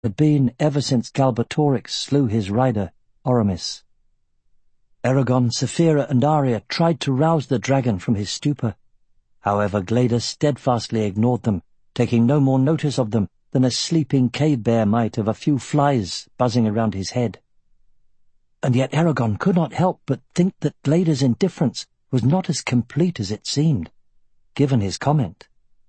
had been ever since Galbatorix slew his rider, Oramis. Eragon, Saphira, and Arya tried to rouse the dragon from his stupor. However, Glader steadfastly ignored them, taking no more notice of them than a sleeping cave-bear might of a few flies buzzing around his head. And yet Eragon could not help but think that Glader's indifference was not as complete as it seemed, given his comment.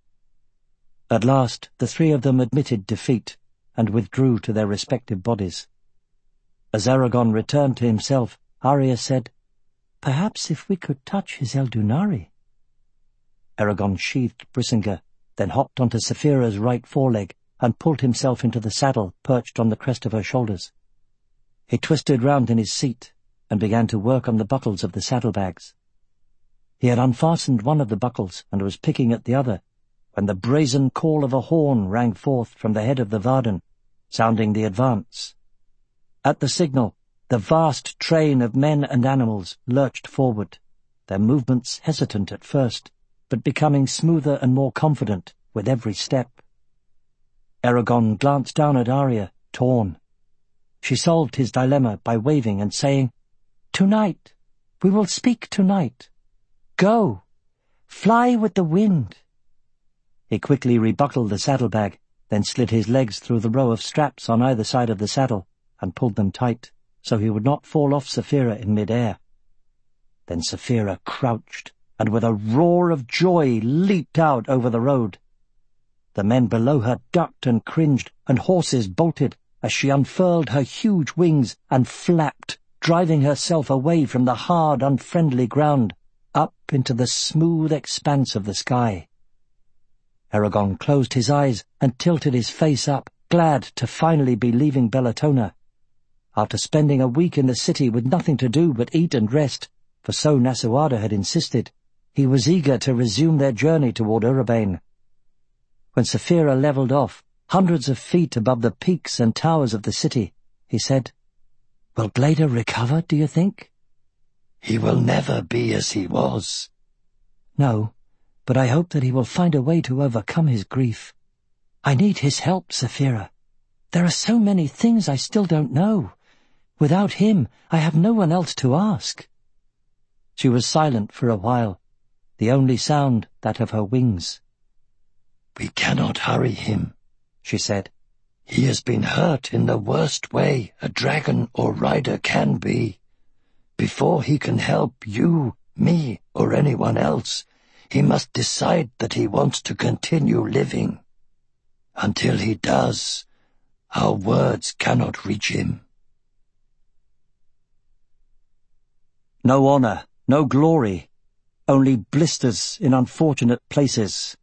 At last, the three of them admitted defeat and withdrew to their respective bodies. As Eragon returned to himself, Arya said, "Perhaps if we could touch his Eldunari." Eragon sheathed Brisinga, then hopped onto Saphira's right foreleg and pulled himself into the saddle perched on the crest of her shoulders. He twisted round in his seat and began to work on the buckles of the saddlebags. He had unfastened one of the buckles and was picking at the other, when the brazen call of a horn rang forth from the head of the Varden, sounding the advance. At the signal, the vast train of men and animals lurched forward, their movements hesitant at first, but becoming smoother and more confident with every step. Eragon glanced down at Arya, torn. She solved his dilemma by waving and saying, "Tonight, we will speak tonight. Go, fly with the wind." He quickly rebuckled the saddlebag, then slid his legs through the row of straps on either side of the saddle and pulled them tight, so he would not fall off Saphira in mid-air. Then Saphira crouched, and with a roar of joy leaped out over the road. The men below her ducked and cringed, and horses bolted, as she unfurled her huge wings and flapped, driving herself away from the hard, unfriendly ground, up into the smooth expanse of the sky. Eragon closed his eyes and tilted his face up, glad to finally be leaving Bellatona. After spending a week in the city with nothing to do but eat and rest, for so Nasuada had insisted, he was eager to resume their journey toward Urabane. When Saphira levelled off, hundreds of feet above the peaks and towers of the city, he said, "Will Glader recover, do you think?" "He will never be as he was." "No, but I hope that he will find a way to overcome his grief. I need his help, Saphira. There are so many things I still don't know. Without him, I have no one else to ask." She was silent for a while, the only sound that of her wings. "We cannot hurry him," she said. "He has been hurt in the worst way a dragon or rider can be. Before he can help you, me, or anyone else, he must decide that he wants to continue living. Until he does, our words cannot reach him." No honor, no glory, only blisters in unfortunate places.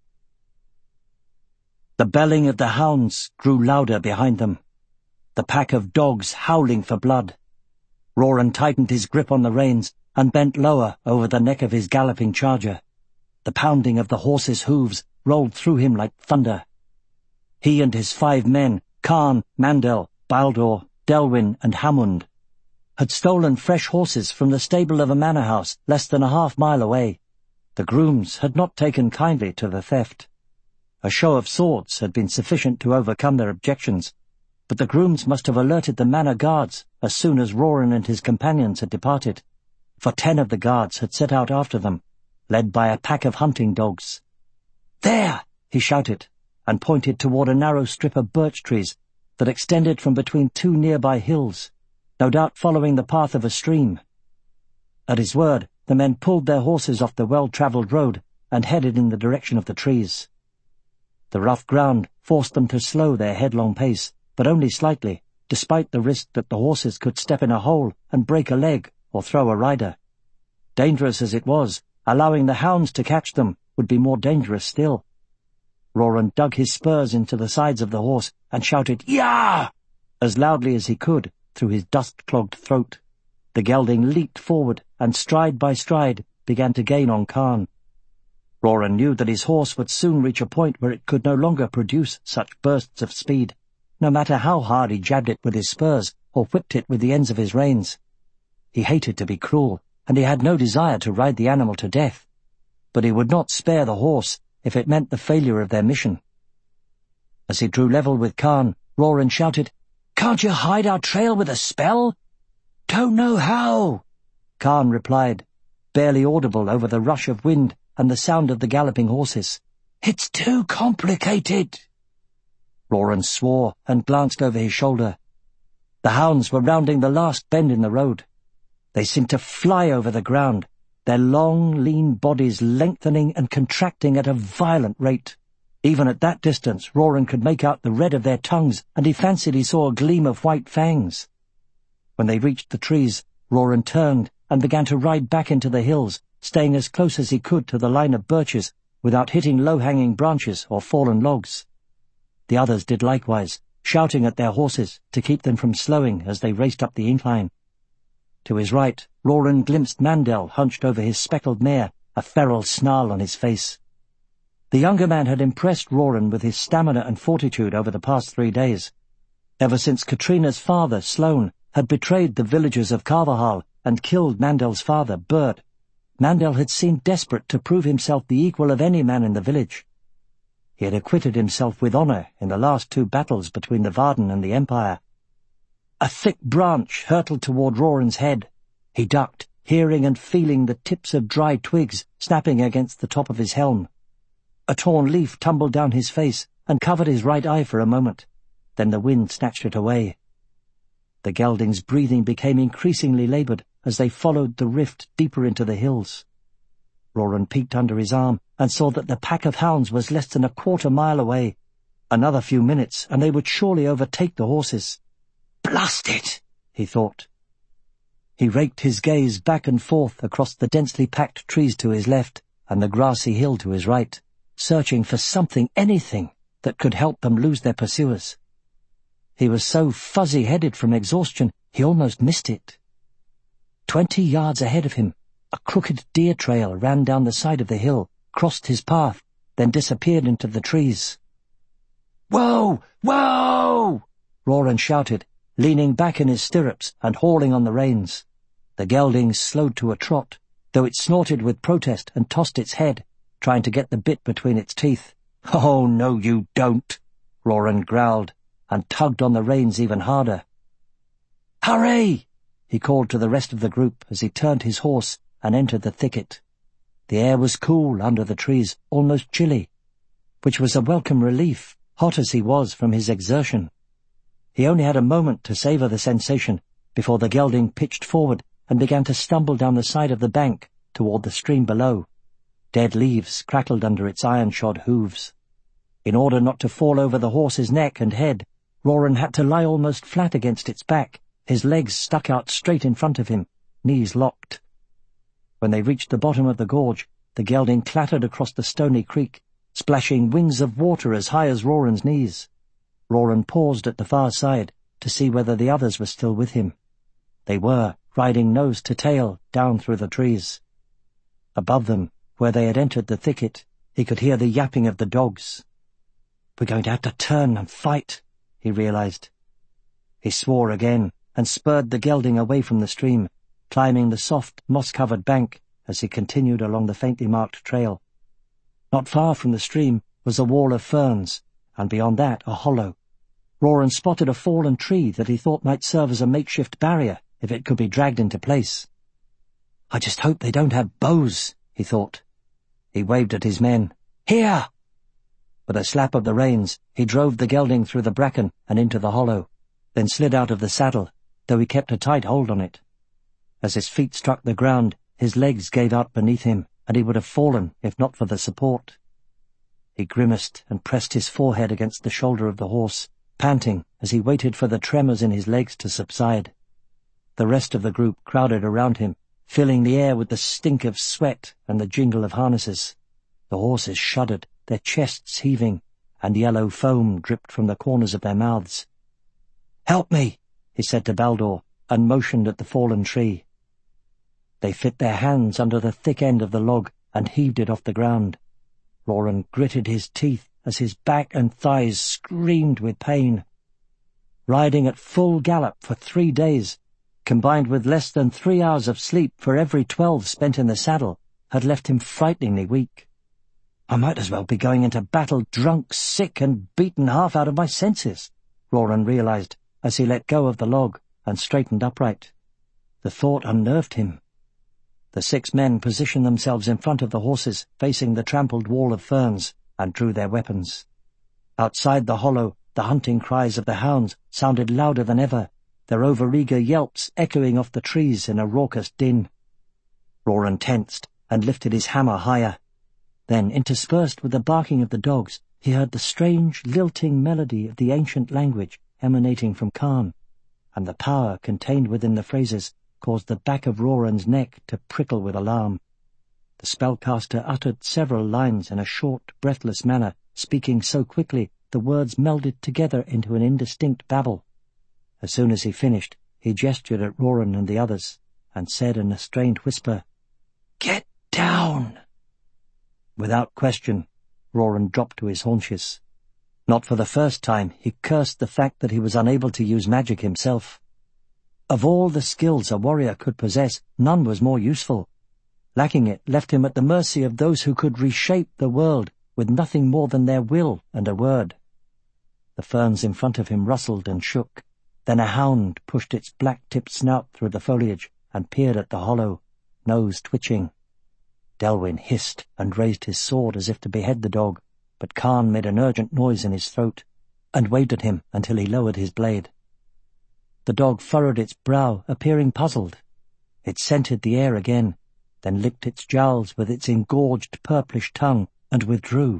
The belling of the hounds grew louder behind them, the pack of dogs howling for blood. Roran tightened his grip on the reins and bent lower over the neck of his galloping charger. The pounding of the horse's hooves rolled through him like thunder. He and his 5 men, Khan, Mandel, Baldur, Delwyn, and Hamund, had stolen fresh horses from the stable of a manor house less than a half-mile away. The grooms had not taken kindly to the theft. A show of swords had been sufficient to overcome their objections, but the grooms must have alerted the manor guards as soon as Roran and his companions had departed, for 10 of the guards had set out after them, led by a pack of hunting dogs. "There!" he shouted, and pointed toward a narrow strip of birch trees that extended from between 2 nearby hills, no doubt following the path of a stream. At his word, the men pulled their horses off the well-travelled road and headed in the direction of the trees. The rough ground forced them to slow their headlong pace, but only slightly, despite the risk that the horses could step in a hole and break a leg or throw a rider. Dangerous as it was, allowing the hounds to catch them would be more dangerous still. Roran dug his spurs into the sides of the horse and shouted, "Yah!" as loudly as he could through his dust-clogged throat. The gelding leaped forward and stride by stride began to gain on Khan. Roran knew that his horse would soon reach a point where it could no longer produce such bursts of speed, no matter how hard he jabbed it with his spurs or whipped it with the ends of his reins. He hated to be cruel, and he had no desire to ride the animal to death, but he would not spare the horse if it meant the failure of their mission. As he drew level with Khan, Roran shouted, "Can't you hide our trail with a spell?" "Don't know how," Khan replied, barely audible over the rush of wind and the sound of the galloping horses. "It's too complicated." Roran swore and glanced over his shoulder. The hounds were rounding the last bend in the road. They seemed to fly over the ground, their long, lean bodies lengthening and contracting at a violent rate. Even at that distance, Roran could make out the red of their tongues, and he fancied he saw a gleam of white fangs. When they reached the trees, Roran turned and began to ride back into the hills, staying as close as he could to the line of birches without hitting low-hanging branches or fallen logs. The others did likewise, shouting at their horses to keep them from slowing as they raced up the incline. To his right, Roran glimpsed Mandel hunched over his speckled mare, a feral snarl on his face. The younger man had impressed Roran with his stamina and fortitude over the past 3 days. Ever since Katrina's father, Sloane, had betrayed the villagers of Carvajal and killed Mandel's father, Bert, Mandel had seemed desperate to prove himself the equal of any man in the village. He had acquitted himself with honor in the last 2 battles between the Varden and the Empire. A thick branch hurtled toward Roran's head. He ducked, hearing and feeling the tips of dry twigs snapping against the top of his helm. A torn leaf tumbled down his face and covered his right eye for a moment. Then the wind snatched it away. The gelding's breathing became increasingly labored as they followed the rift deeper into the hills. Roran peeked under his arm and saw that the pack of hounds was less than a 1/4 mile away. Another few minutes, and they would surely overtake the horses. "Blast it," he thought. He raked his gaze back and forth across the densely packed trees to his left and the grassy hill to his right, searching for something, anything, that could help them lose their pursuers. He was so fuzzy-headed from exhaustion, he almost missed it. 20 yards ahead of him, a crooked deer trail ran down the side of the hill, crossed his path, then disappeared into the trees. "Whoa! Whoa!" Roran shouted, leaning back in his stirrups and hauling on the reins. The gelding slowed to a trot, though it snorted with protest and tossed its head, trying to get the bit between its teeth. "Oh, no, you don't," Roran growled, and tugged on the reins even harder. "Hurry!" he called to the rest of the group as he turned his horse and entered the thicket. The air was cool under the trees, almost chilly, which was a welcome relief, hot as he was from his exertion. He only had a moment to savour the sensation before the gelding pitched forward and began to stumble down the side of the bank toward the stream below. Dead leaves crackled under its iron-shod hooves. In order not to fall over the horse's neck and head, Roran had to lie almost flat against its back, his legs stuck out straight in front of him, knees locked. When they reached the bottom of the gorge, the gelding clattered across the stony creek, splashing wings of water as high as Roran's knees. Roran paused at the far side to see whether the others were still with him. They were, riding nose to tail down through the trees. Above them, where they had entered the thicket, he could hear the yapping of the dogs. "We're going to have to turn and fight," he realized. He swore again and spurred the gelding away from the stream, climbing the soft, moss-covered bank as he continued along the faintly marked trail. Not far from the stream was a wall of ferns, and beyond that a hollow. Roran spotted a fallen tree that he thought might serve as a makeshift barrier if it could be dragged into place. "I just hope they don't have bows," he thought. He waved at his men. "Here!" With a slap of the reins, he drove the gelding through the bracken and into the hollow, then slid out of the saddle, though he kept a tight hold on it. As his feet struck the ground, his legs gave out beneath him, and he would have fallen if not for the support. He grimaced and pressed his forehead against the shoulder of the horse, panting as he waited for the tremors in his legs to subside. The rest of the group crowded around him, filling the air with the stink of sweat and the jingle of harnesses. The horses shuddered, their chests heaving, and yellow foam dripped from the corners of their mouths. "Help me," he said to Baldur, and motioned at the fallen tree. They fit their hands under the thick end of the log and heaved it off the ground. Roran gritted his teeth as his back and thighs screamed with pain. Riding at full gallop for 3 days, combined with less than 3 hours of sleep for every 12 spent in the saddle, had left him frighteningly weak. "I might as well be going into battle drunk, sick, and beaten half out of my senses," Roran realized as he let go of the log and straightened upright. The thought unnerved him. The 6 men positioned themselves in front of the horses, facing the trampled wall of ferns, and drew their weapons. Outside the hollow, the hunting cries of the hounds sounded louder than ever, their overeager yelps echoing off the trees in a raucous din. Roran tensed and lifted his hammer higher. Then, interspersed with the barking of the dogs, he heard the strange, lilting melody of the ancient language emanating from Khan, and the power contained within the phrases caused the back of Roran's neck to prickle with alarm. The spellcaster uttered several lines in a short, breathless manner, speaking so quickly the words melded together into an indistinct babble. As soon as he finished, he gestured at Roran and the others, and said in a strained whisper, "Get down!" Without question, Roran dropped to his haunches. Not for the first time, he cursed the fact that he was unable to use magic himself. Of all the skills a warrior could possess, none was more useful. Lacking it left him at the mercy of those who could reshape the world with nothing more than their will and a word. The ferns in front of him rustled and shook. Then a hound pushed its black-tipped snout through the foliage and peered at the hollow, nose twitching. Delwyn hissed and raised his sword as if to behead the dog, but Khan made an urgent noise in his throat and waved at him until he lowered his blade. The dog furrowed its brow, appearing puzzled. It scented the air again, then licked its jowls with its engorged purplish tongue and withdrew.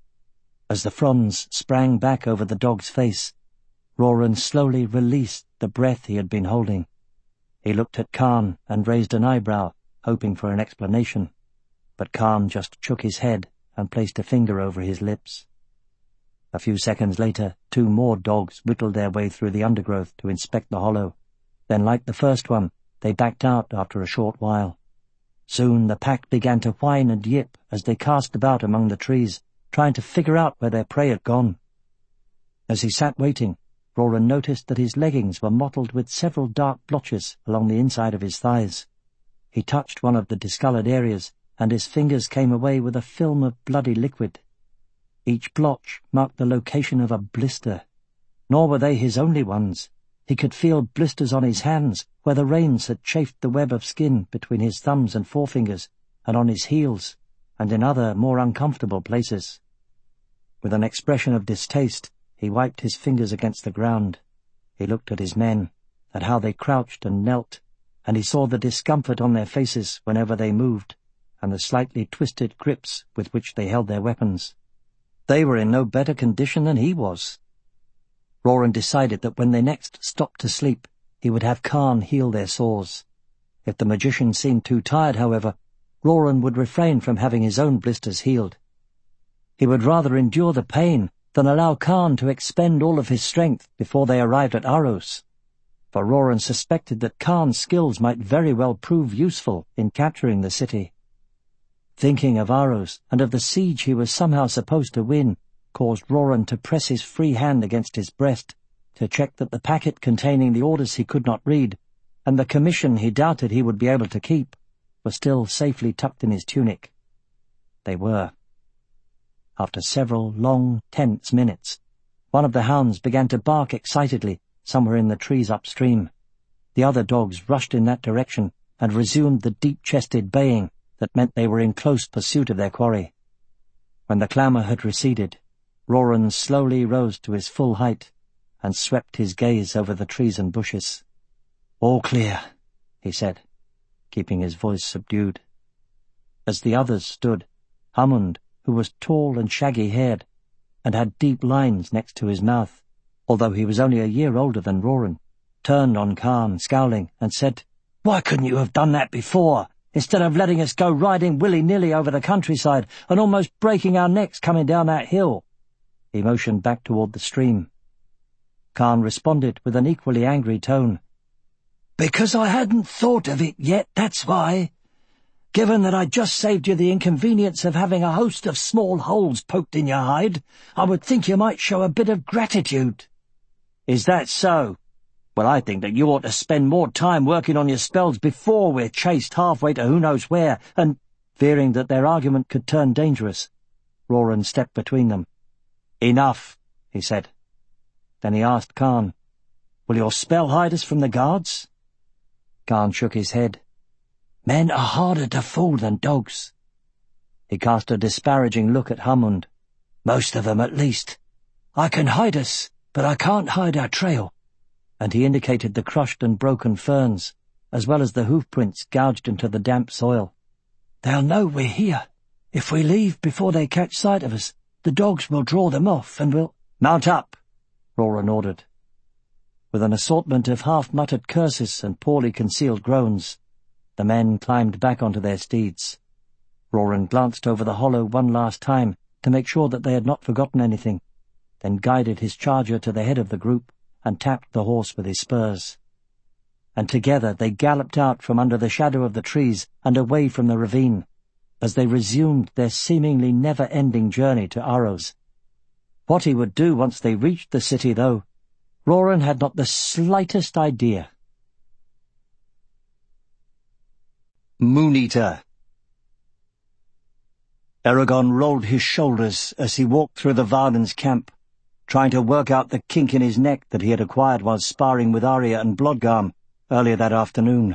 As the fronds sprang back over the dog's face, Roran slowly released the breath he had been holding. He looked at Khan and raised an eyebrow, hoping for an explanation, but Khan just shook his head and placed a finger over his lips. A few seconds later, 2 more dogs whittled their way through the undergrowth to inspect the hollow. Then, like the first one, they backed out after a short while. Soon the pack began to whine and yip as they cast about among the trees, trying to figure out where their prey had gone. As he sat waiting, Roran noticed that his leggings were mottled with several dark blotches along the inside of his thighs. He touched one of the discoloured areas, and his fingers came away with a film of bloody liquid. Each blotch marked the location of a blister. Nor were they his only ones. He could feel blisters on his hands, where the rains had chafed the web of skin between his thumbs and forefingers, and on his heels, and in other, more uncomfortable places. With an expression of distaste, he wiped his fingers against the ground. He looked at his men, at how they crouched and knelt, and he saw the discomfort on their faces whenever they moved, and the slightly twisted grips with which they held their weapons. They were in no better condition than he was. Roran decided that when they next stopped to sleep, he would have Khan heal their sores. If the magician seemed too tired, however, Roran would refrain from having his own blisters healed. He would rather endure the pain than allow Khan to expend all of his strength before they arrived at Aros, for Roran suspected that Khan's skills might very well prove useful in capturing the city. Thinking of Aros and of the siege he was somehow supposed to win caused Roran to press his free hand against his breast to check that the packet containing the orders he could not read and the commission he doubted he would be able to keep were still safely tucked in his tunic. They were. After several long, tense minutes, one of the hounds began to bark excitedly somewhere in the trees upstream. The other dogs rushed in that direction and resumed the deep-chested baying that meant they were in close pursuit of their quarry. When the clamour had receded, Roran slowly rose to his full height and swept his gaze over the trees and bushes. "All clear," he said, keeping his voice subdued. As the others stood, Hammond, who was tall and shaggy-haired, and had deep lines next to his mouth, although he was only a year older than Roran, turned on Khan, scowling, and said, "Why couldn't you have done that before, instead of letting us go riding willy-nilly over the countryside and almost breaking our necks coming down that hill?" He motioned back toward the stream. Khan responded with an equally angry tone. "Because I hadn't thought of it yet, that's why. Given that I just saved you the inconvenience of having a host of small holes poked in your hide, I would think you might show a bit of gratitude." "Is that so? Well, I think that you ought to spend more time working on your spells before we're chased halfway to who knows where, and—" Fearing that their argument could turn dangerous, Roran stepped between them. "Enough," he said. Then he asked Khan, "Will your spell hide us from the guards?" Khan shook his head. "Men are harder to fool than dogs." He cast a disparaging look at Hamund. "Most of them, at least. I can hide us, but I can't hide our trail." And he indicated the crushed and broken ferns, as well as the hoofprints gouged into the damp soil. "They'll know we're here. If we leave before they catch sight of us, the dogs will draw them off and will—" "Mount up," Roran ordered. With an assortment of half-muttered curses and poorly concealed groans, the men climbed back onto their steeds. Roran glanced over the hollow one last time to make sure that they had not forgotten anything, then guided his charger to the head of the group and tapped the horse with his spurs. And together they galloped out from under the shadow of the trees and away from the ravine, as they resumed their seemingly never-ending journey to Aros. What he would do once they reached the city, though, Roran had not the slightest idea. Moon-Eater. Eragon rolled his shoulders as he walked through the Varden's camp, trying to work out the kink in his neck that he had acquired while sparring with Arya and Blodgarm earlier that afternoon.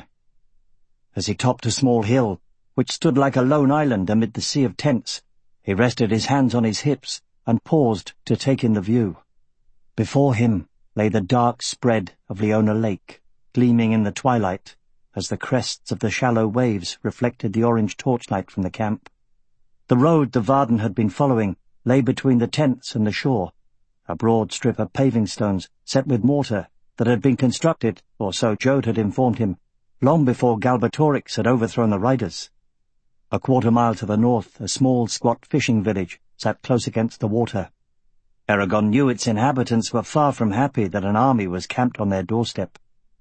As he topped a small hill, which stood like a lone island amid the sea of tents, he rested his hands on his hips and paused to take in the view. Before him lay the dark spread of Leona Lake, gleaming in the twilight as the crests of the shallow waves reflected the orange torchlight from the camp. The road the Varden had been following lay between the tents and the shore, a broad strip of paving stones set with mortar that had been constructed, or so Jode had informed him, long before Galbatorix had overthrown the riders. A quarter-mile to the north, a small, squat fishing village sat close against the water. Eragon knew its inhabitants were far from happy that an army was camped on their doorstep.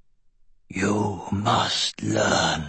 "You must learn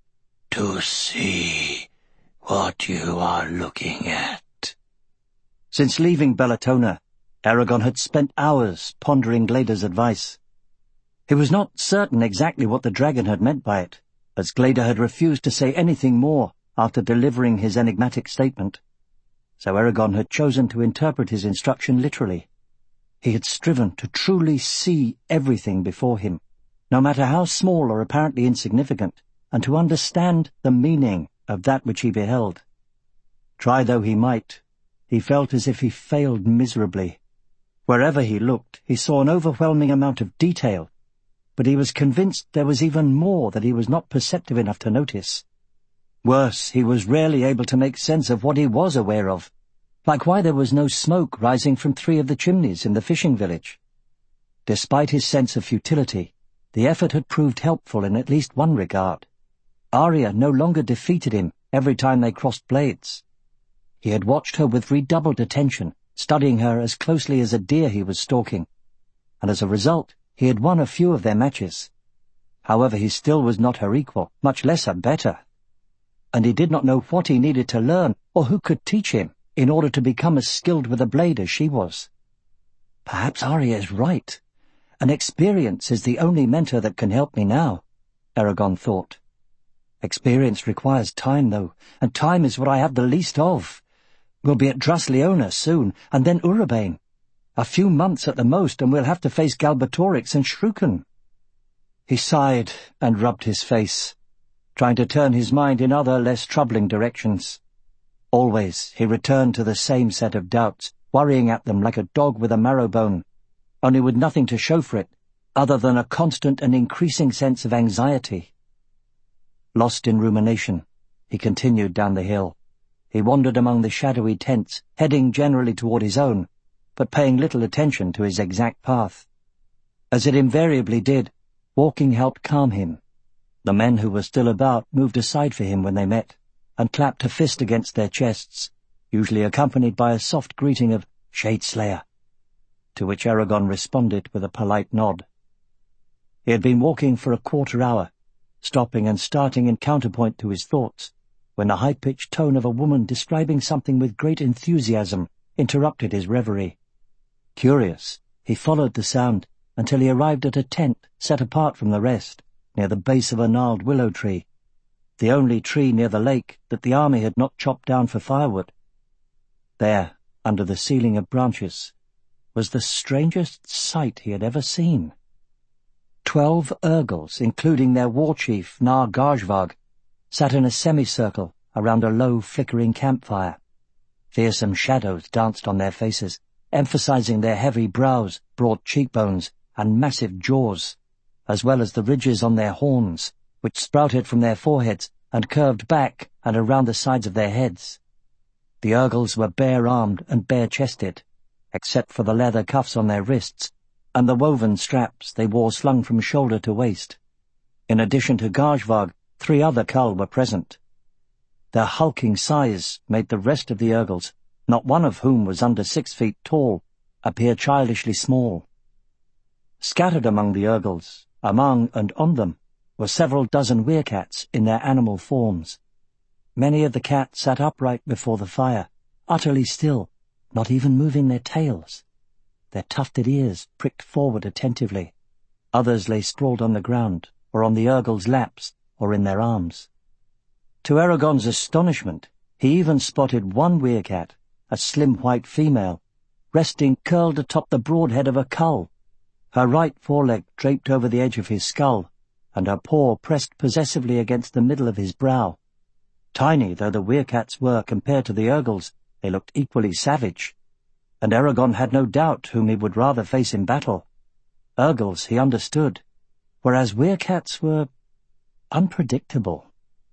to see what you are looking at." Since leaving Bellatona, Eragon had spent hours pondering Glader's advice. He was not certain exactly what the dragon had meant by it, as Glader had refused to say anything more after delivering his enigmatic statement. So Eragon had chosen to interpret his instruction literally. He had striven to truly see everything before him, no matter how small or apparently insignificant, and to understand the meaning of that which he beheld. Try though he might, he felt as if he failed miserably. Wherever he looked, he saw an overwhelming amount of detail, but he was convinced there was even more that he was not perceptive enough to notice. Worse, he was rarely able to make sense of what he was aware of, like why there was no smoke rising from 3 of the chimneys in the fishing village. Despite his sense of futility, the effort had proved helpful in at least one regard. Arya no longer defeated him every time they crossed blades. He had watched her with redoubled attention, studying her as closely as a deer he was stalking, and as a result he had won a few of their matches. However, he still was not her equal, much less her better, and he did not know what he needed to learn or who could teach him in order to become as skilled with a blade as she was. Perhaps Arya is right, and experience is the only mentor that can help me now, Eragon thought. Experience requires time, though, and time is what I have the least of. We'll be at Drusleona soon, and then Urabane. A few months at the most, and we'll have to face Galbatorix and Shruken. He sighed and rubbed his face, trying to turn his mind in other, less troubling directions. Always he returned to the same set of doubts, worrying at them like a dog with a marrow bone, only with nothing to show for it, other than a constant and increasing sense of anxiety. Lost in rumination, he continued down the hill. He wandered among the shadowy tents, heading generally toward his own, but paying little attention to his exact path. As it invariably did, walking helped calm him. The men who were still about moved aside for him when they met, and clapped a fist against their chests, usually accompanied by a soft greeting of "Shadeslayer," to which Eragon responded with a polite nod. He had been walking for a quarter hour, stopping and starting in counterpoint to his thoughts, when the high-pitched tone of a woman describing something with great enthusiasm interrupted his reverie. Curious, he followed the sound until he arrived at a tent set apart from the rest, near the base of a gnarled willow tree, the only tree near the lake that the army had not chopped down for firewood. There, under the ceiling of branches, was the strangest sight he had ever seen. 12 Urgals, including their war chief, Nar Gajvag, sat in a semicircle around a low, flickering campfire. Fearsome shadows danced on their faces, emphasizing their heavy brows, broad cheekbones, and massive jaws, as well as the ridges on their horns, which sprouted from their foreheads and curved back and around the sides of their heads. The Urgals were bare-armed and bare-chested, except for the leather cuffs on their wrists and the woven straps they wore slung from shoulder to waist. In addition to Gajvag, 3 other Kull were present. Their hulking size made the rest of the Urgals, not one of whom was under 6 feet tall, appear childishly small. Scattered among the Urgals, among and on them, were several dozen werecats in their animal forms. Many of the cats sat upright before the fire, utterly still, not even moving their tails. Their tufted ears pricked forward attentively. Others lay sprawled on the ground, or on the Urgals' laps, or in their arms. To Eragon's astonishment, he even spotted one werecat, a slim white female, resting curled atop the broad head of a Kull, her right foreleg draped over the edge of his skull, and her paw pressed possessively against the middle of his brow. Tiny though the werecats were compared to the Urgals, they looked equally savage, and Eragon had no doubt whom he would rather face in battle. Urgals he understood, whereas werecats were unpredictable.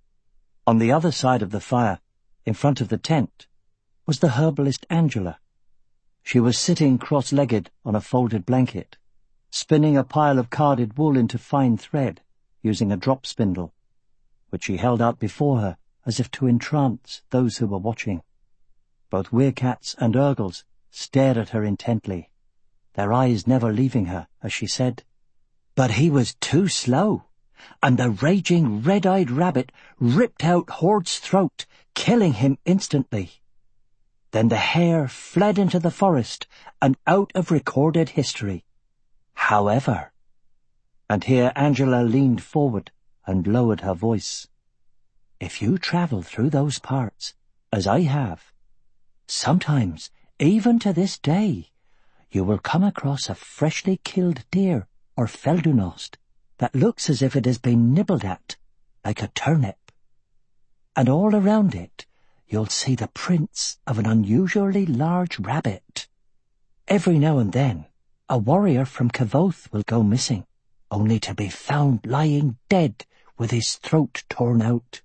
On the other side of the fire, in front of the tent, was the herbalist Angela. She was sitting cross-legged on a folded blanket, spinning a pile of carded wool into fine thread, using a drop spindle, which she held out before her as if to entrance those who were watching. Both werecats and Urgals stared at her intently, their eyes never leaving her as she said, "But he was too slow, and the raging red-eyed rabbit ripped out Horde's throat, killing him instantly. Then the hare fled into the forest and out of recorded history. However," and here Angela leaned forward and lowered her voice, "if you travel through those parts, as I have, sometimes, even to this day, you will come across a freshly killed deer or feldunost that looks as if it has been nibbled at, like a turnip. And all around it, you'll see the prints of an unusually large rabbit. Every now and then, a warrior from Kvothe will go missing, only to be found lying dead with his throat torn out.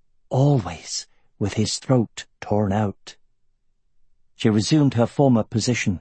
Always with his throat torn out." She resumed her former position.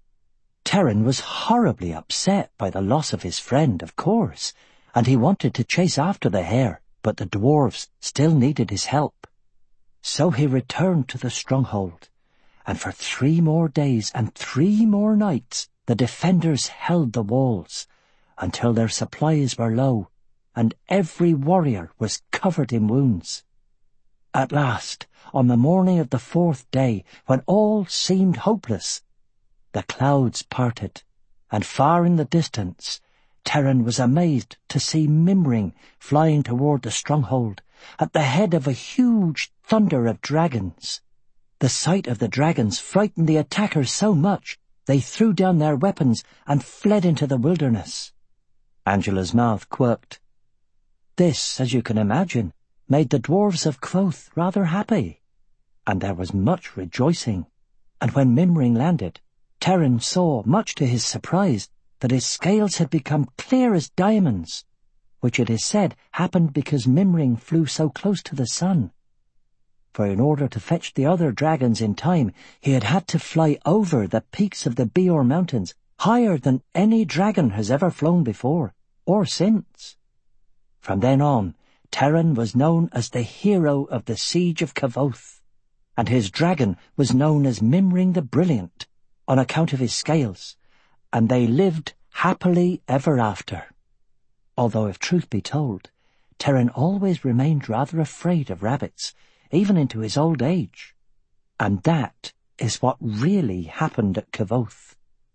Terran was horribly upset by the loss of his friend, of course, and he wanted to chase after the hare, but the dwarves still needed his help. So he returned to the stronghold, and for 3 more days and 3 more nights the defenders held the walls, until their supplies were low, and every warrior was covered in wounds. At last, on the morning of the 4th day, when all seemed hopeless, the clouds parted, and far in the distance, Terran was amazed to see Mimring flying toward the stronghold, at the head of a huge thunder of dragons. The sight of the dragons frightened the attackers so much, they threw down their weapons and fled into the wilderness. Angela's mouth quirked. This, as you can imagine, made the dwarves of Kvothe rather happy, and there was much rejoicing, and when Mimring landed, Terran saw, much to his surprise, that his scales had become clear as diamonds, which it is said happened because Mimring flew so close to the sun. For in order to fetch the other dragons in time, he had had to fly over the peaks of the Beor Mountains, higher than any dragon has ever flown before, or since. From then on, Terran was known as the hero of the siege of Kvothe, and his dragon was known as Mimring the Brilliant, on account of his scales, and they lived happily ever after. Although, if truth be told, Terran always remained rather afraid of rabbits, even into his old age. And that is what really happened at Kvothe.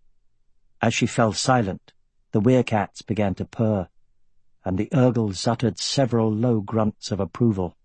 As she fell silent, the werecats began to purr, and the Urgals uttered several low grunts of approval.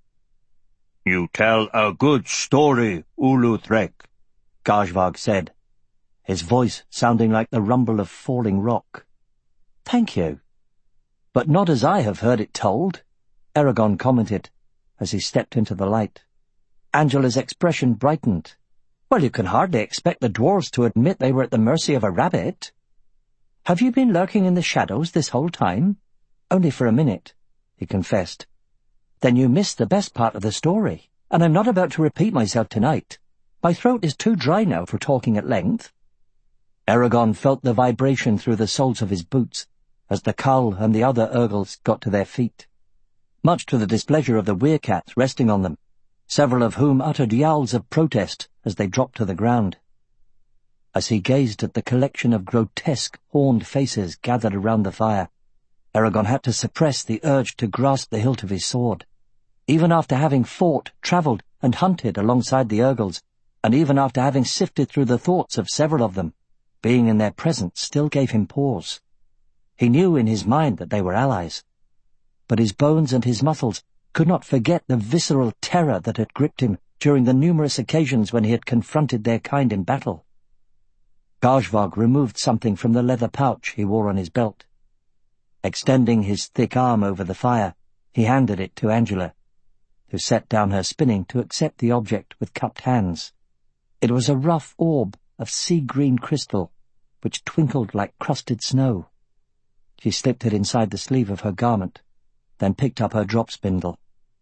"You tell a good story, Uluthrek," Gajvag said. his voice sounding like the rumble of falling rock. "Thank you. But not as I have heard it told," Eragon commented, as he stepped into the light. Angela's expression brightened. "Well, you can hardly expect the dwarves to admit they were at the mercy of a rabbit. Have you been lurking in the shadows this whole time?" "Only for a minute," he confessed. "Then you missed the best part of the story, and I'm not about to repeat myself tonight. My throat is too dry now for talking at length." Eragon felt the vibration through the soles of his boots as the Cull and the other Urgals got to their feet. Much to the displeasure of the werecats resting on them, several of whom uttered yowls of protest as they dropped to the ground. As he gazed at the collection of grotesque, horned faces gathered around the fire, Eragon had to suppress the urge to grasp the hilt of his sword. Even after having fought, travelled, and hunted alongside the Urgals, and even after having sifted through the thoughts of several of them, being in their presence still gave him pause. He knew in his mind that they were allies, but his bones and his muscles could not forget the visceral terror that had gripped him during the numerous occasions when he had confronted their kind in battle. Gazvog removed something from the leather pouch he wore on his belt. Extending his thick arm over the fire, he handed it to Angela, who set down her spinning to accept the object with cupped hands. It was a rough orb of sea-green crystal, which twinkled like crusted snow. She slipped it inside the sleeve of her garment, then picked up her drop spindle.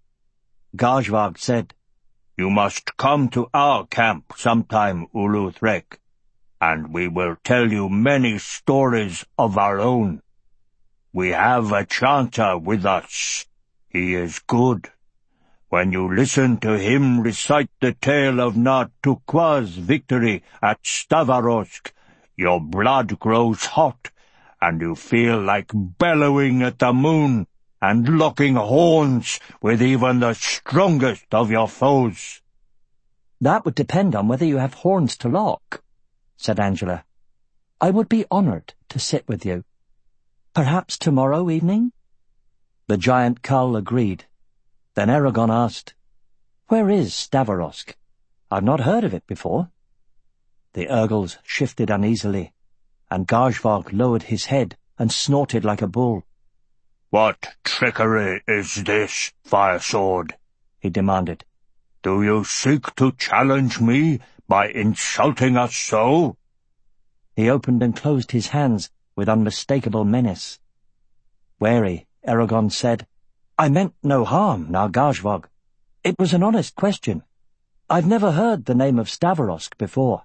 Gazvog said, "You must come to our camp sometime, Uluthrek, and we will tell you many stories of our own. We have a chanter with us. He is good. When you listen to him recite the tale of Natukwa's victory at Stavarosk, your blood grows hot, and you feel like bellowing at the moon and locking horns with even the strongest of your foes." "That would depend on whether you have horns to lock," said Angela. "I would be honoured to sit with you. Perhaps tomorrow evening?" The giant Cull agreed. Then Eragon asked, "Where is Stavarosk? I've not heard of it before." The Urgals shifted uneasily, and Gazvog lowered his head and snorted like a bull. "What trickery is this, Firesword?" he demanded. "Do you seek to challenge me by insulting us so?" He opened and closed his hands with unmistakable menace. Wary, Eragon said, "I meant no harm, Nargazvog. It was an honest question. I've never heard the name of Stavarosk before."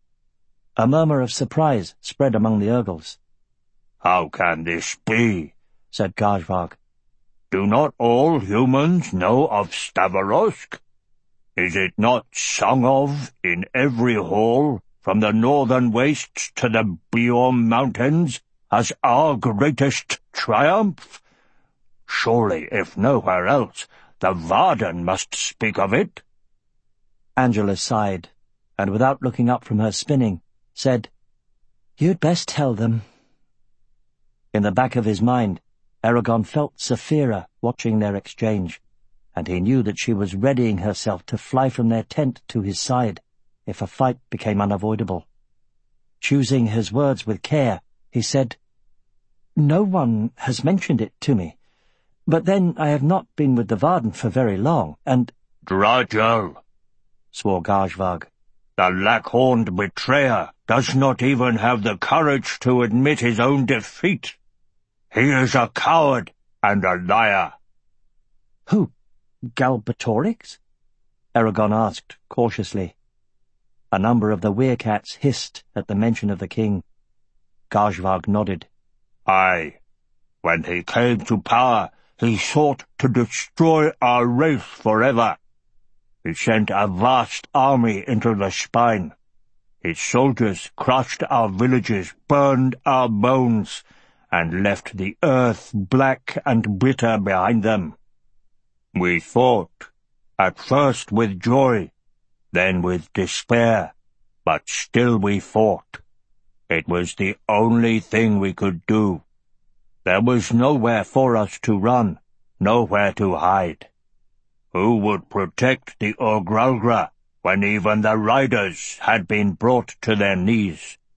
A murmur of surprise spread among the Urgals. "How can this be?" said Gazvog. "Do not all humans know of Stavarosk? Is it not sung of in every hall, from the northern wastes to the Biorm Mountains, as our greatest triumph? Surely, if nowhere else, the Varden must speak of it." Angela sighed, and without looking up from her spinning, said, "You'd best tell them." In the back of his mind, Eragon felt Saphira watching their exchange, and he knew that she was readying herself to fly from their tent to his side if a fight became unavoidable. Choosing his words with care, he said, "No one has mentioned it to me, but then I have not been with the Varden for very long, and—" "Dragel," swore Gazvog, "the lack-horned betrayer does not even have the courage to admit his own defeat. He is a coward and a liar." "Who, Galbatorix?" Eragon asked cautiously. A number of the werecats hissed at the mention of the king. Gazvog nodded. "Aye. When he came to power, he sought to destroy our race forever. He sent a vast army into the Spine. His soldiers crushed our villages, burned our bones, and left the earth black and bitter behind them. We fought, at first with joy, then with despair, but still we fought. It was the only thing we could do. There was nowhere for us to run, nowhere to hide. Who would protect the Orgralgra when even the riders had been brought to their knees?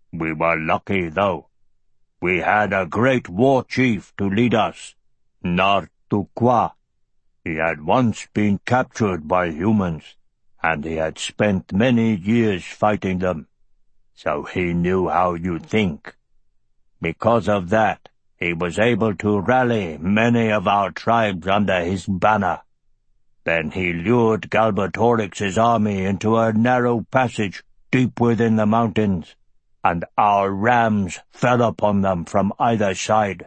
We were lucky, though. We had a great war chief to lead us, Nar-Tukwa. He had once been captured by humans, and he had spent many years fighting them, so he knew how you think. Because of that, he was able to rally many of our tribes under his banner. Then he lured Galbatorix's army into a narrow passage deep within the mountains, and our rams fell upon them from either side.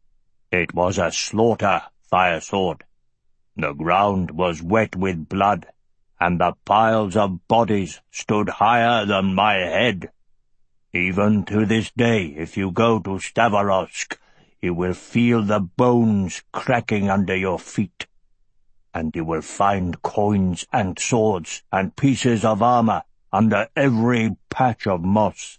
It was a slaughter, Fire Sword. The ground was wet with blood, and the piles of bodies stood higher than my head. Even to this day, if you go to Stavarosk, you will feel the bones cracking under your feet, and you will find coins and swords and pieces of armor under every patch of moss."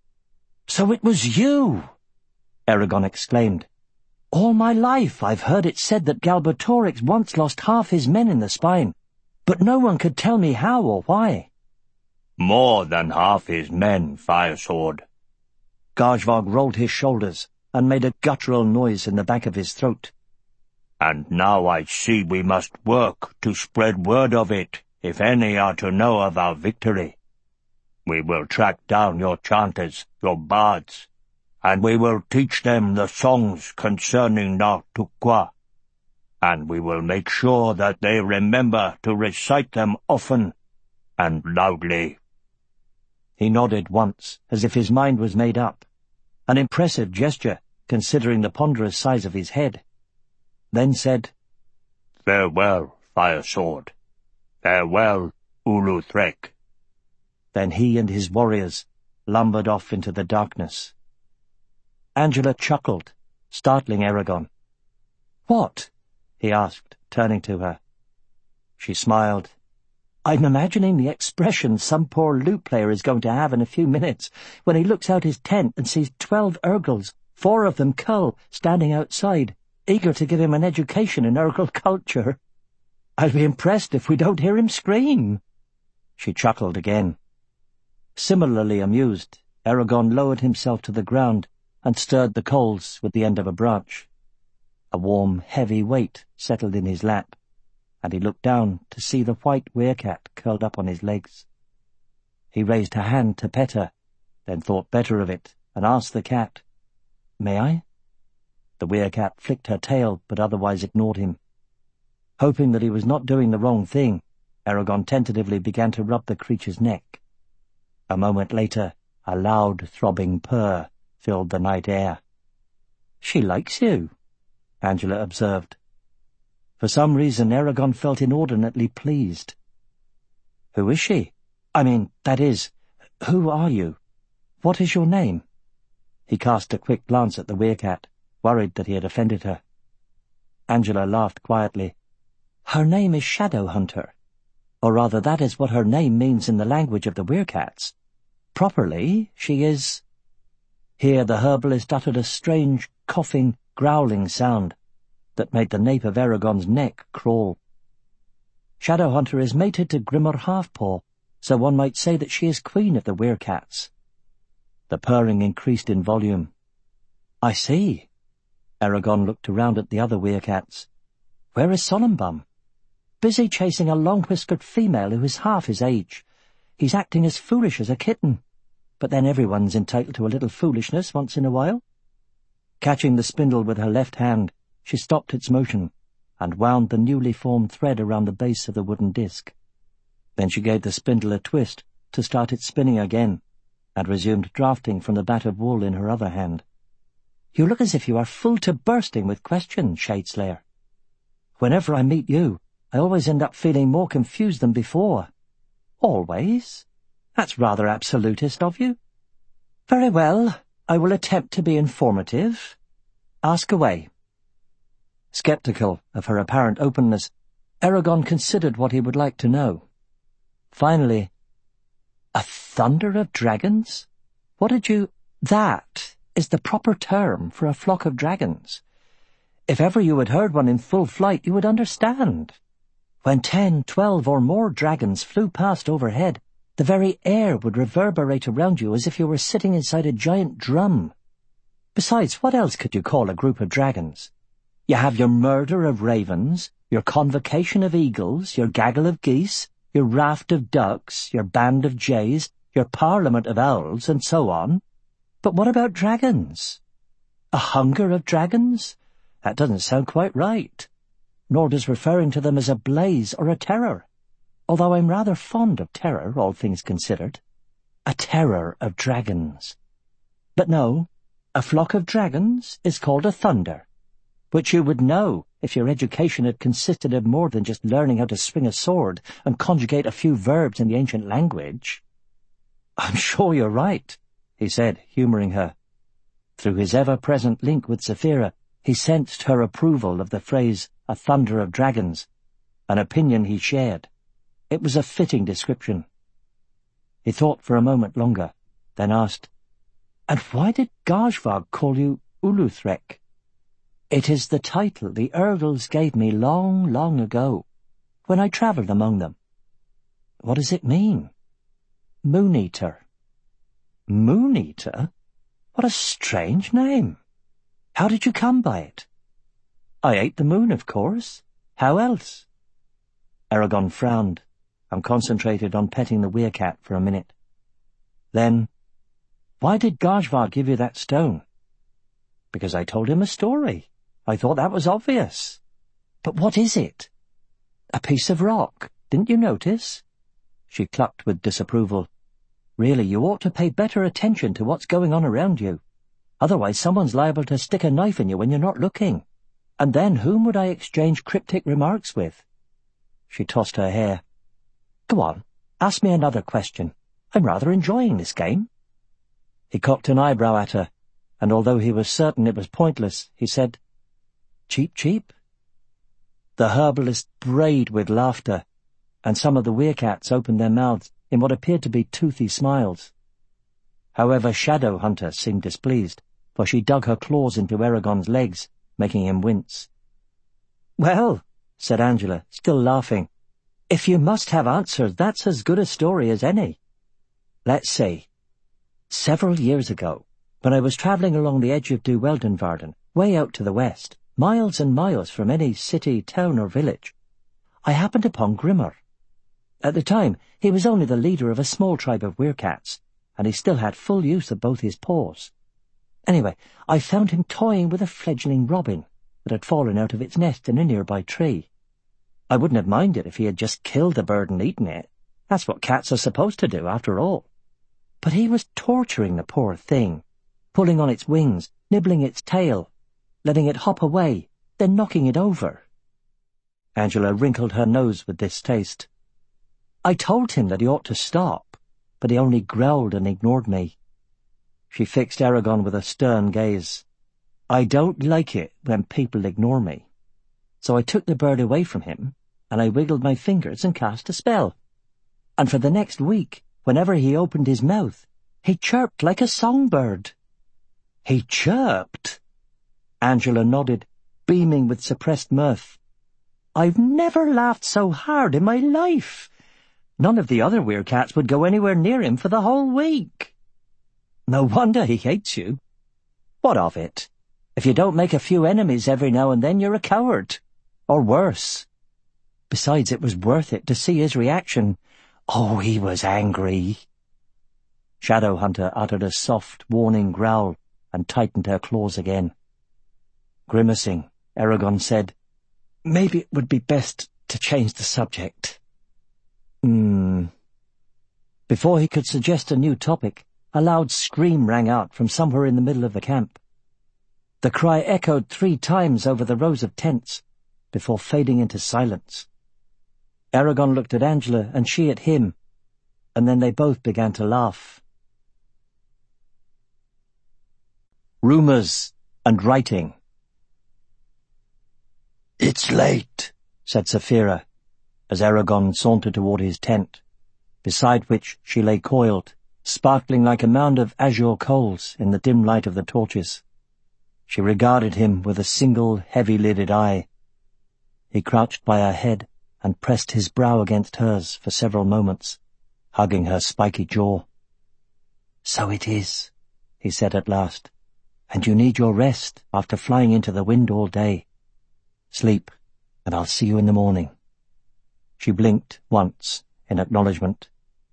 "So it was you!" Eragon exclaimed. "All my life I've heard it said that Galbatorix once lost half his men in the spine, but no one could tell me how or why." "More than half his men, Fire Sword." Gajvog rolled his shoulders and made a guttural noise in the back of his throat. "And now I see we must work to spread word of it, if any are to know of our victory. We will track down your chanters, your bards, and we will teach them the songs concerning Nar-Tukwa, and we will make sure that they remember to recite them often and loudly." He nodded once, as if his mind was made up, an impressive gesture, considering the ponderous size of his head, then said, "Farewell, Fire Sword. Farewell, Uluthrek." Then he and his warriors lumbered off into the darkness. Angela chuckled, startling Eragon. "What?" he asked, turning to her. She smiled. "I'm imagining the expression some poor lute player is going to have in a few minutes when he looks out his tent and sees 12 Urgals, 4 of them Kull, standing outside, eager to give him an education in Urgal culture. I'll be impressed if we don't hear him scream." She chuckled again. Similarly amused, Eragon lowered himself to the ground and stirred the coals with the end of a branch. A warm, heavy weight settled in his lap, and he looked down to see the white werecat curled up on his legs. He raised a hand to pet her, then thought better of it, and asked the cat, "May I?" The werecat flicked her tail, but otherwise ignored him. Hoping that he was not doing the wrong thing, Eragon tentatively began to rub the creature's neck. A moment later, a loud, throbbing purr filled the night air. "She likes you," Angela observed. For some reason, Eragon felt inordinately pleased. "Who is she? I mean, that is, who are you? What is your name?" He cast a quick glance at the werecat, worried that he had offended her. Angela laughed quietly. "Her name is Shadowhunter. Or rather, that is what her name means in the language of the werecats. Properly, she is—" Here the herbalist uttered a strange, coughing, growling sound that made the nape of Eragon's neck crawl. "Shadowhunter is mated to Grimmer Halfpaw, so one might say that she is queen of the werecats." The purring increased in volume. "I see." Eragon looked around at the other werecats. "Where is Solumbum?" "Busy chasing a long-whiskered female who is half his age. He's acting as foolish as a kitten. But then everyone's entitled to a little foolishness once in a while." Catching the spindle with her left hand, she stopped its motion and wound the newly formed thread around the base of the wooden disc. Then she gave the spindle a twist to start it spinning again, and resumed drafting from the bat of wool in her other hand. "You look as if you are full to bursting with questions, Shadeslayer. Whenever I meet you, I always end up feeling more confused than before." "Always? That's rather absolutist of you." "Very well, I will attempt to be informative. Ask away." Skeptical of her apparent openness, Eragon considered what he would like to know. Finally, "A thunder of dragons? What did you—" "That is the proper term for a flock of dragons. If ever you had heard one in full flight, you would understand. When 10, 12, or more dragons flew past overhead, The very air would reverberate around you as if you were sitting inside a giant drum. Besides, what else could you call a group of dragons? You have your murder of ravens, your convocation of eagles, your gaggle of geese, your raft of ducks, your band of jays, your parliament of owls, and so on. But what about dragons? A hunger of dragons? That doesn't sound quite right. Nor does referring to them as a blaze or a terror, although I'm rather fond of terror, all things considered. A terror of dragons. But no, a flock of dragons is called a thunder, which you would know if your education had consisted of more than just learning how to swing a sword and conjugate a few verbs in the ancient language. "I'm sure you're right," he said, humouring her. Through his ever-present link with Saphira, he sensed her approval of the phrase, "a thunder of dragons," an opinion he shared. It was a fitting description. He thought for a moment longer, then asked, "And why did Gajvag call you Uluthrek?" "It is the title the Earls gave me long, long ago, when I travelled among them." "What does it mean?" "Moon-eater." "Moon-eater? What a strange name. How did you come by it?" "I ate the moon, of course. How else?" Eragon frowned and concentrated on petting the werecat for a minute. Then, "Why did Gajvag give you that stone?" "Because I told him a story. I thought that was obvious." "But what is it?" "A piece of rock. Didn't you notice?" She clucked with disapproval. "Really, you ought to pay better attention to what's going on around you. Otherwise someone's liable to stick a knife in you when you're not looking. And then whom would I exchange cryptic remarks with?" She tossed her hair. "Go on, ask me another question. I'm rather enjoying this game." He cocked an eyebrow at her, and although he was certain it was pointless, he said, "Cheep, cheep?" The herbalist brayed with laughter, and some of the werecats opened their mouths in what appeared to be toothy smiles. However, Shadowhunter seemed displeased, for she dug her claws into Eragon's legs, making him wince. "Well," said Angela, still laughing, "if you must have answers, that's as good a story as any. Let's see. Several years ago, when I was travelling along the edge of Duweldenvarden, way out to the west, miles and miles from any city, town, or village, I happened upon Grimmer. At the time, he was only the leader of a small tribe of werecats, and he still had full use of both his paws. Anyway, I found him toying with a fledgling robin that had fallen out of its nest in a nearby tree. I wouldn't have minded if he had just killed the bird and eaten it. That's what cats are supposed to do, after all. But he was torturing the poor thing, pulling on its wings, nibbling its tail, letting it hop away, then knocking it over. Angela wrinkled her nose with distaste. I told him that he ought to stop, but he only growled and ignored me. She fixed Eragon with a stern gaze. I don't like it when people ignore me. So I took the bird away from him, and I wiggled my fingers and cast a spell. And for the next week, whenever he opened his mouth, he chirped like a songbird. He chirped? Angela nodded, beaming with suppressed mirth. I've never laughed so hard in my life. None of the other werecats would go anywhere near him for the whole week. No wonder he hates you. What of it? If you don't make a few enemies every now and then, you're a coward. Or worse. Besides, it was worth it to see his reaction. Oh, he was angry. Shadowhunter uttered a soft, warning growl and tightened her claws again. Grimacing, Eragon said, Maybe it would be best to change the subject. Before he could suggest a new topic, a loud scream rang out from somewhere in the middle of the camp. The cry echoed 3 times over the rows of tents, before fading into silence. Eragon looked at Angela and she at him, and then they both began to laugh. Rumours and writing. It's late, said Saphira, as Eragon sauntered toward his tent, beside which she lay coiled, sparkling like a mound of azure coals in the dim light of the torches. She regarded him with a single heavy-lidded eye. He crouched by her head and pressed his brow against hers for several moments, hugging her spiky jaw. "So it is," he said at last, "and you need your rest after flying into the wind all day. Sleep, and I'll see you in the morning." She blinked once in acknowledgement.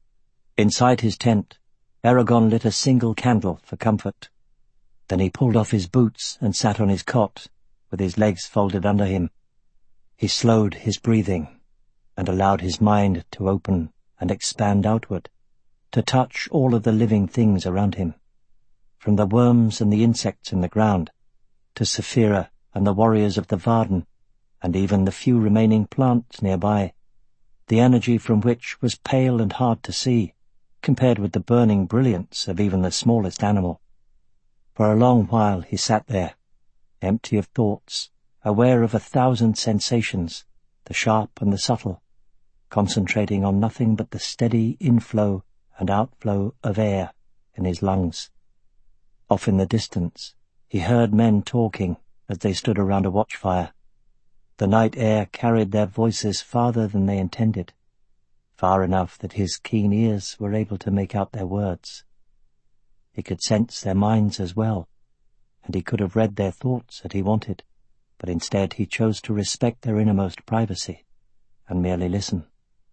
Inside his tent, Eragon lit a single candle for comfort. Then he pulled off his boots and sat on his cot, with his legs folded under him. He slowed his breathing and allowed his mind to open and expand outward, to touch all of the living things around him, from the worms and the insects in the ground, to Saphira and the warriors of the Varden, and even the few remaining plants nearby, the energy from which was pale and hard to see, compared with the burning brilliance of even the smallest animal. For a long while he sat there, empty of thoughts, aware of 1,000 sensations, the sharp and the subtle, concentrating on nothing but the steady inflow and outflow of air in his lungs. Off in the distance, he heard men talking as they stood around a watchfire. The night air carried their voices farther than they intended, far enough that his keen ears were able to make out their words. He could sense their minds as well, and he could have read their thoughts had he wanted, but instead he chose to respect their innermost privacy and merely listen.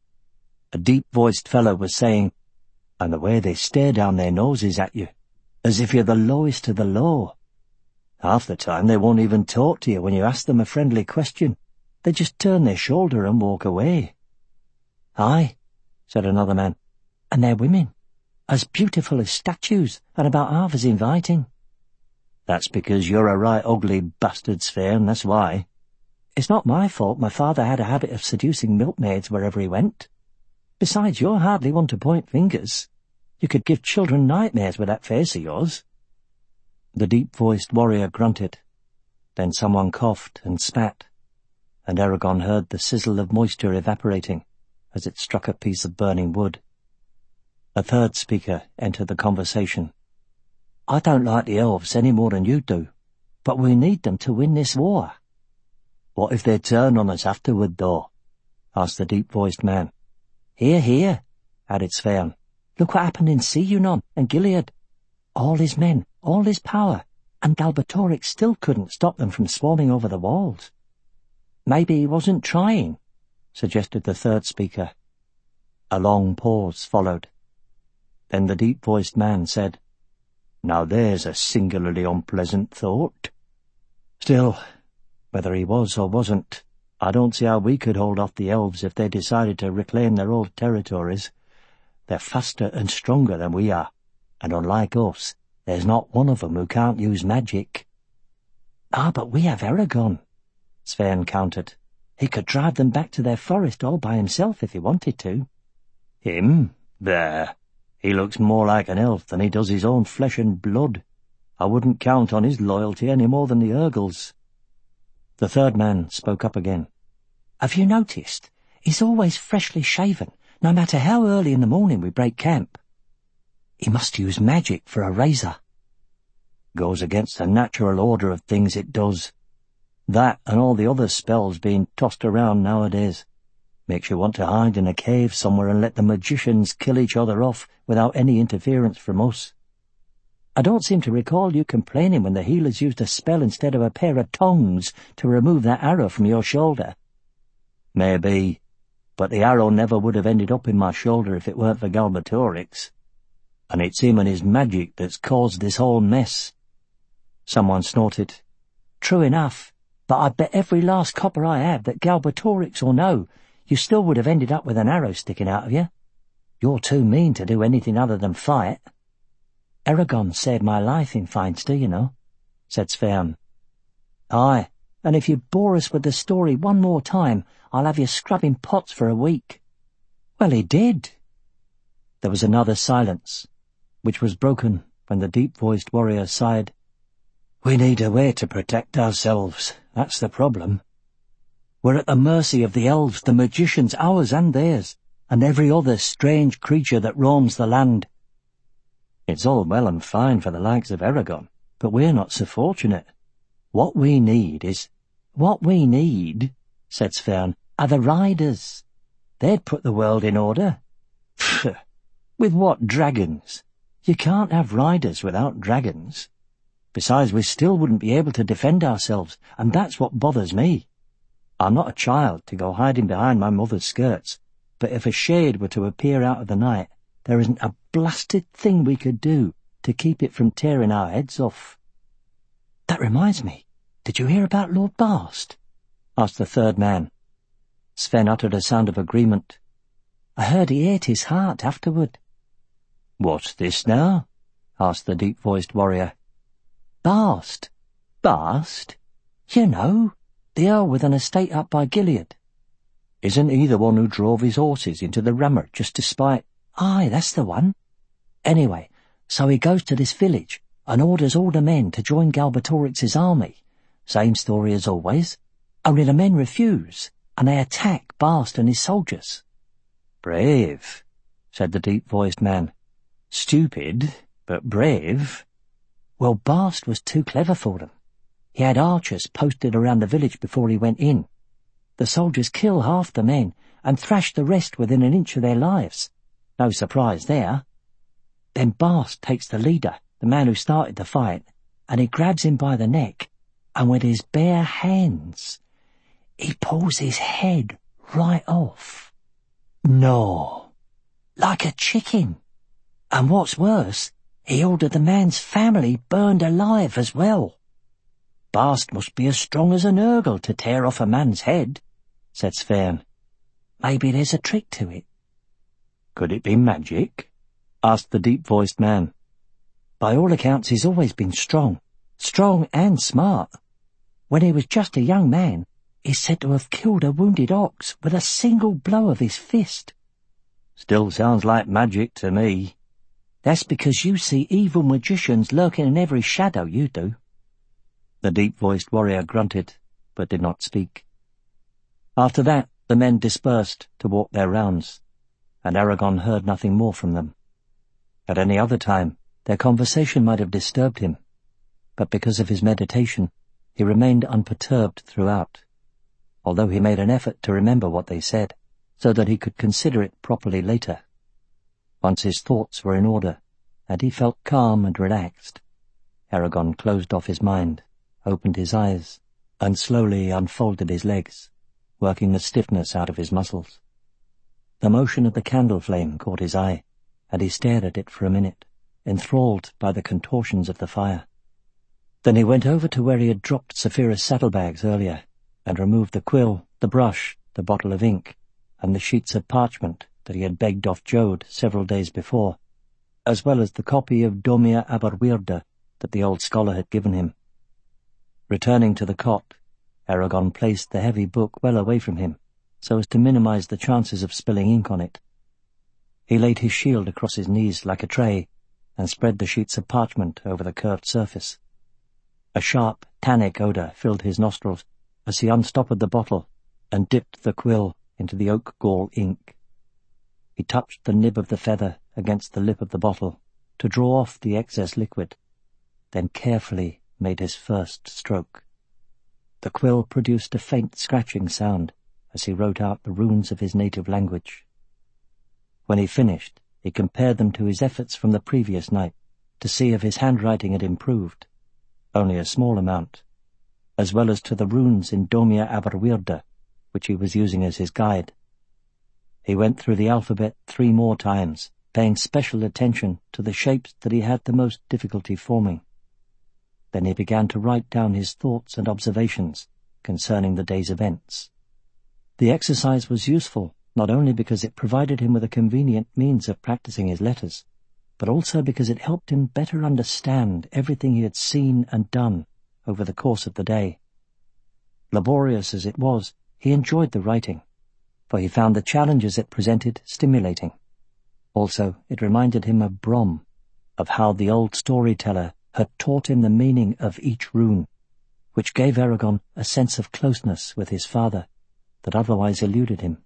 A deep-voiced fellow was saying, "And the way they stare down their noses at you, as if you're the lowest of the low. Half the time they won't even talk to you when you ask them a friendly question. They just turn their shoulder and walk away." "Aye," said another man, "and they're women, as beautiful as statues and about half as inviting." "That's because you're a right ugly bastard, Sven, that's why." "It's not my fault my father had a habit of seducing milkmaids wherever he went. Besides, you're hardly one to point fingers. You could give children nightmares with that face of yours." The deep-voiced warrior grunted. Then someone coughed and spat, and Eragon heard the sizzle of moisture evaporating as it struck a piece of burning wood. A third speaker entered the conversation. "I don't like the elves any more than you do, but we need them to win this war." "What if they turn on us afterward, though?" asked the deep-voiced man. "Hear, hear," added Svean. "Look what happened in Seunon and Gilead. All his men, all his power, and Galbatorix still couldn't stop them from swarming over the walls." "Maybe he wasn't trying," suggested the third speaker. A long pause followed. Then the deep-voiced man said, "Now there's a singularly unpleasant thought. Still, whether he was or wasn't, I don't see how we could hold off the elves if they decided to reclaim their old territories. They're faster and stronger than we are, and unlike us, there's not one of them who can't use magic." "Ah, but we have Eragon," Sven countered. "He could drive them back to their forest all by himself if he wanted to." "Him? There. He looks more like an elf than he does his own flesh and blood. I wouldn't count on his loyalty any more than the Urgles." The third man spoke up again. "Have you noticed? He's always freshly shaven, no matter how early in the morning we break camp. He must use magic for a razor." "Goes against the natural order of things, it does. That and all the other spells being tossed around nowadays. Makes you want to hide in a cave somewhere and let the magicians kill each other off without any interference from us." "I don't seem to recall you complaining when the healers used a spell instead of a pair of tongs to remove that arrow from your shoulder." "Maybe, but the arrow never would have ended up in my shoulder if it weren't for Galbatorix. And it's him and his magic that's caused this whole mess." Someone snorted. "True enough, but I bet every last copper I have that Galbatorix or no, you still would have ended up with an arrow sticking out of you. You're too mean to do anything other than fight." "Eragon saved my life in Feinster, you know," said Svean. "Aye, and if you bore us with the story one more time, I'll have you scrubbing pots for a week." "Well, he did." There was another silence, which was broken when the deep-voiced warrior sighed. "We need a way to protect ourselves, that's the problem. We're at the mercy of the elves, the magicians, ours and theirs, and every other strange creature that roams the land. It's all well and fine for the likes of Eragon, but we're not so fortunate. What we need, said Svern, are the riders. They'd put the world in order." "Pfft, With what dragons? You can't have riders without dragons. Besides, we still wouldn't be able to defend ourselves, and that's what bothers me. I'm not a child to go hiding behind my mother's skirts, but if a shade were to appear out of the night, there isn't a blasted thing we could do to keep it from tearing our heads off. That reminds me, did you hear about Lord Bast? Asked the third man. Sven uttered a sound of agreement. I heard he ate his heart afterward. What's this now? Asked the deep-voiced warrior. Bast. Bast? You know, the Earl with an estate up by Gilead. Isn't he the one who drove his horses into the Rammer just to spite? Aye, that's the one. Anyway, so he goes to this village and orders all the men to join Galbatorix's army. Same story as always, only the men refuse, and they attack Bast and his soldiers. Brave, said the deep-voiced man. Stupid, but brave. Well, Bast was too clever for them. He had archers posted around the village before he went in. The soldiers kill half the men and thrash the rest within an inch of their lives. No surprise there. Then Bast takes the leader, the man who started the fight, and he grabs him by the neck, and with his bare hands, he pulls his head right off. No, like a chicken. And what's worse, he ordered the man's family burned alive as well. Bast must be as strong as an Urgle to tear off a man's head, said Sven. Maybe there's a trick to it. Could it be magic? Asked the deep-voiced man. By all accounts he's always been strong and smart. When he was just a young man, he's said to have killed a wounded ox with a single blow of his fist. Still sounds like magic to me. That's because you see evil magicians lurking in every shadow you do. The deep-voiced warrior grunted, but did not speak. After that, the men dispersed to walk their rounds, and Aragon heard nothing more from them. At any other time, their conversation might have disturbed him, but because of his meditation, he remained unperturbed throughout, although he made an effort to remember what they said, so that he could consider it properly later. Once his thoughts were in order, and he felt calm and relaxed, Aragon closed off his mind, opened his eyes, and slowly unfolded his legs, working the stiffness out of his muscles. The motion of the candle flame caught his eye, and he stared at it for a minute, enthralled by the contortions of the fire. Then he went over to where he had dropped Saphira's saddlebags earlier, and removed the quill, the brush, the bottle of ink, and the sheets of parchment that he had begged off Jode several days before, as well as the copy of Domia Aberwirda that the old scholar had given him. Returning to the cot, Aragon placed the heavy book well away from him, so as to minimize the chances of spilling ink on it. He laid his shield across his knees like a tray, and spread the sheets of parchment over the curved surface. A sharp, tannic odor filled his nostrils as he unstoppered the bottle and dipped the quill into the oak gall ink. He touched the nib of the feather against the lip of the bottle to draw off the excess liquid, then carefully made his first stroke. The quill produced a faint scratching sound as he wrote out the runes of his native language. When he finished, he compared them to his efforts from the previous night to see if his handwriting had improved, only a small amount, as well as to the runes in Domia Aberwirda, which he was using as his guide. He went through the alphabet 3 more times, paying special attention to the shapes that he had the most difficulty forming. Then he began to write down his thoughts and observations concerning the day's events. The exercise was useful, not only because it provided him with a convenient means of practicing his letters, but also because it helped him better understand everything he had seen and done over the course of the day. Laborious as it was, he enjoyed the writing, for he found the challenges it presented stimulating. Also, it reminded him of Brom, of how the old storyteller had taught him the meaning of each rune, which gave Aragon a sense of closeness with his father that otherwise eluded him.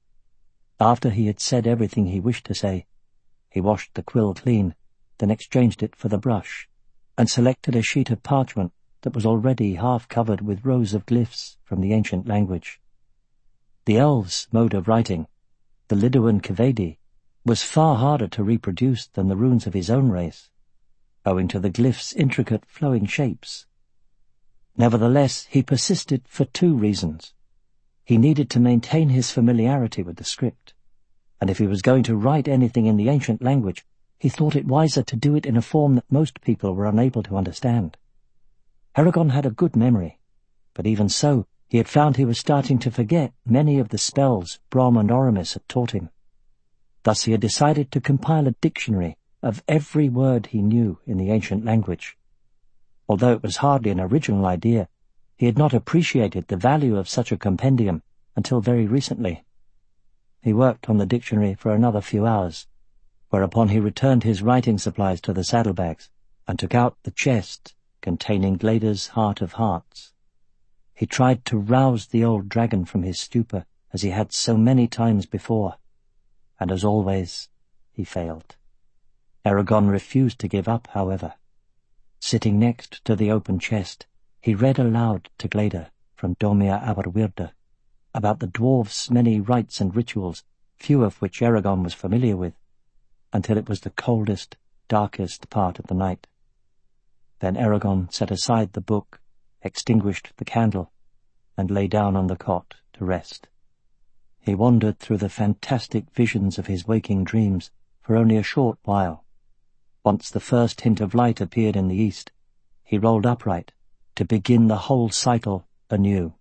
After he had said everything he wished to say, he washed the quill clean, then exchanged it for the brush, and selected a sheet of parchment that was already half covered with rows of glyphs from the ancient language. The elves' mode of writing, the Lidoan Kevedi, was far harder to reproduce than the runes of his own race, owing to the glyphs' intricate flowing shapes. Nevertheless, he persisted for 2 reasons. He needed to maintain his familiarity with the script, and if he was going to write anything in the ancient language, he thought it wiser to do it in a form that most people were unable to understand. Eragon had a good memory, but even so, he had found he was starting to forget many of the spells Brom and Oramis had taught him. Thus he had decided to compile a dictionary of every word he knew in the ancient language. Although it was hardly an original idea, he had not appreciated the value of such a compendium until very recently. He worked on the dictionary for another few hours, whereupon he returned his writing supplies to the saddlebags and took out the chest containing Glader's Heart of Hearts. He tried to rouse the old dragon from his stupor, as he had so many times before, and as always, he failed. Eragon refused to give up, however. Sitting next to the open chest, he read aloud to Glader from Domia Aberwirda about the dwarfs' many rites and rituals, few of which Eragon was familiar with, until it was the coldest, darkest part of the night. Then Eragon set aside the book, extinguished the candle, and lay down on the cot to rest. He wandered through the fantastic visions of his waking dreams for only a short while. Once the first hint of light appeared in the east, he rolled upright to begin the whole cycle anew.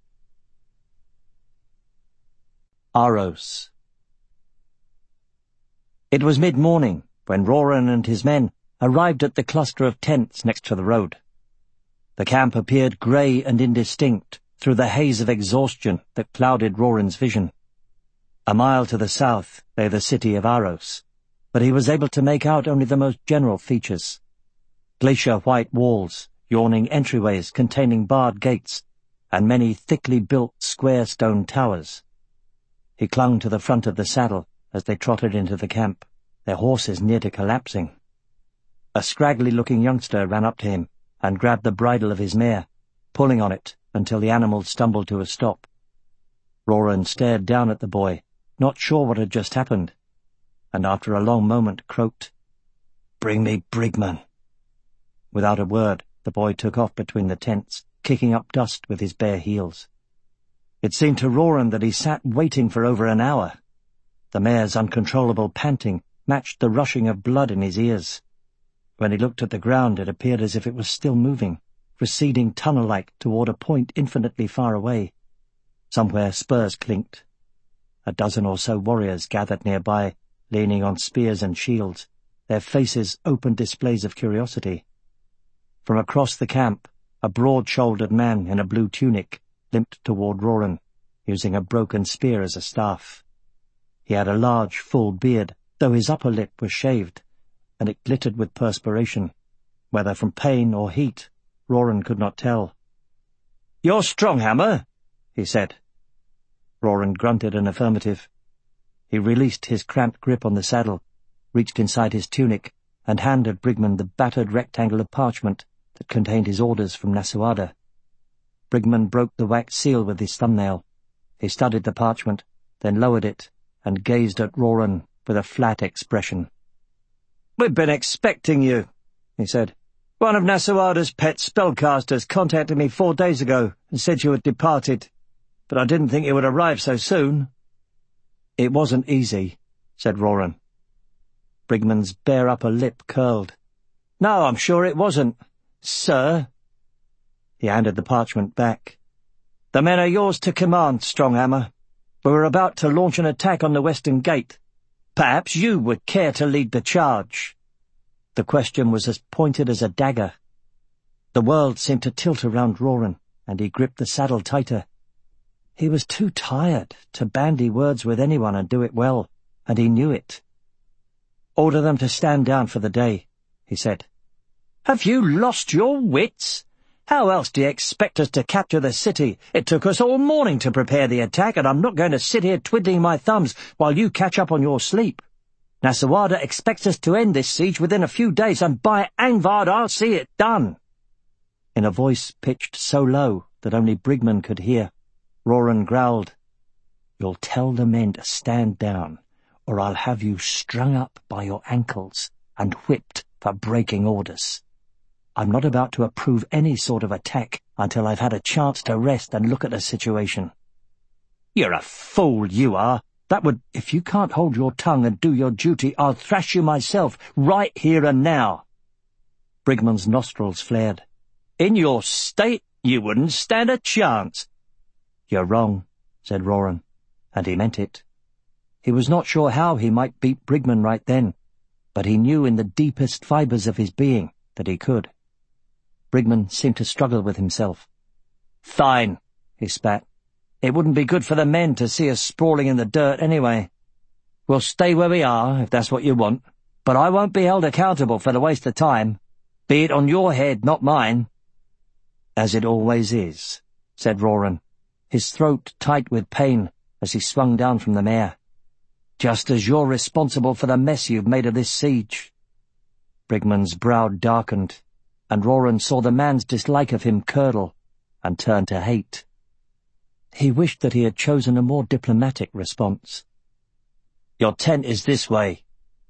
Aros. It was mid-morning when Roran and his men arrived at the cluster of tents next to the road. The camp appeared grey and indistinct through the haze of exhaustion that clouded Roran's vision. A mile to the south lay the city of Aros, but he was able to make out only the most general features. Glacier-white walls, yawning entryways containing barred gates, and many thickly built square stone towers. He clung to the front of the saddle as they trotted into the camp, their horses near to collapsing. A scraggly-looking youngster ran up to him and grabbed the bridle of his mare, pulling on it until the animal stumbled to a stop. Roran stared down at the boy, not sure what had just happened, and after a long moment croaked, "Bring me Brigman." Without a word, the boy took off between the tents, kicking up dust with his bare heels. It seemed to Roran that he sat waiting for over an hour. The mare's uncontrollable panting matched the rushing of blood in his ears. When he looked at the ground, it appeared as if it was still moving, receding tunnel-like toward a point infinitely far away. Somewhere spurs clinked. A dozen or so warriors gathered nearby, leaning on spears and shields, their faces open displays of curiosity. From across the camp, a broad-shouldered man in a blue tunic limped toward Roran, using a broken spear as a staff. He had a large, full beard, though his upper lip was shaved, and it glittered with perspiration, whether from pain or heat, Roran could not tell. "You're Stronghammer," he said. Roran grunted an affirmative. He released his cramped grip on the saddle, reached inside his tunic, and handed Brigman the battered rectangle of parchment that contained his orders from Nasuada. Brigman broke the wax seal with his thumbnail. He studied the parchment, then lowered it, and gazed at Roran with a flat expression. "We've been expecting you," he said. "One of Nasuada's pet spellcasters contacted me 4 days ago and said you had departed, but I didn't think you would arrive so soon." "It wasn't easy," said Roran. Brigman's bare upper lip curled. "No, I'm sure it wasn't, sir." He handed the parchment back. "The men are yours to command, Stronghammer. We were about to launch an attack on the western gate. Perhaps you would care to lead the charge." The question was as pointed as a dagger. The world seemed to tilt around Roran, and he gripped the saddle tighter. He was too tired to bandy words with anyone and do it well, and he knew it. "Order them to stand down for the day," he said. "Have you lost your wits? How else do you expect us to capture the city? It took us all morning to prepare the attack, and I'm not going to sit here twiddling my thumbs while you catch up on your sleep. Nasuada expects us to end this siege within a few days, and by Angvad I'll see it done." In a voice pitched so low that only Brigman could hear, Roran growled, "You'll tell the men to stand down, or I'll have you strung up by your ankles and whipped for breaking orders. I'm not about to approve any sort of attack until I've had a chance to rest and look at the situation." "You're a fool, you are. If you can't hold your tongue and do your duty, I'll thrash you myself, right here and now." Brigman's nostrils flared. "In your state, you wouldn't stand a chance." "You're wrong," said Roran, and he meant it. He was not sure how he might beat Brigman right then, but he knew in the deepest fibres of his being that he could. Brigman seemed to struggle with himself. "Fine," he spat. "It wouldn't be good for the men to see us sprawling in the dirt anyway. We'll stay where we are, if that's what you want, but I won't be held accountable for the waste of time. Be it on your head, not mine." "As it always is," said Roran, his throat tight with pain as he swung down from the mare. "Just as you're responsible for the mess you've made of this siege." Brigman's brow darkened, and Roran saw the man's dislike of him curdle and turn to hate. He wished that he had chosen a more diplomatic response. "Your tent is this way."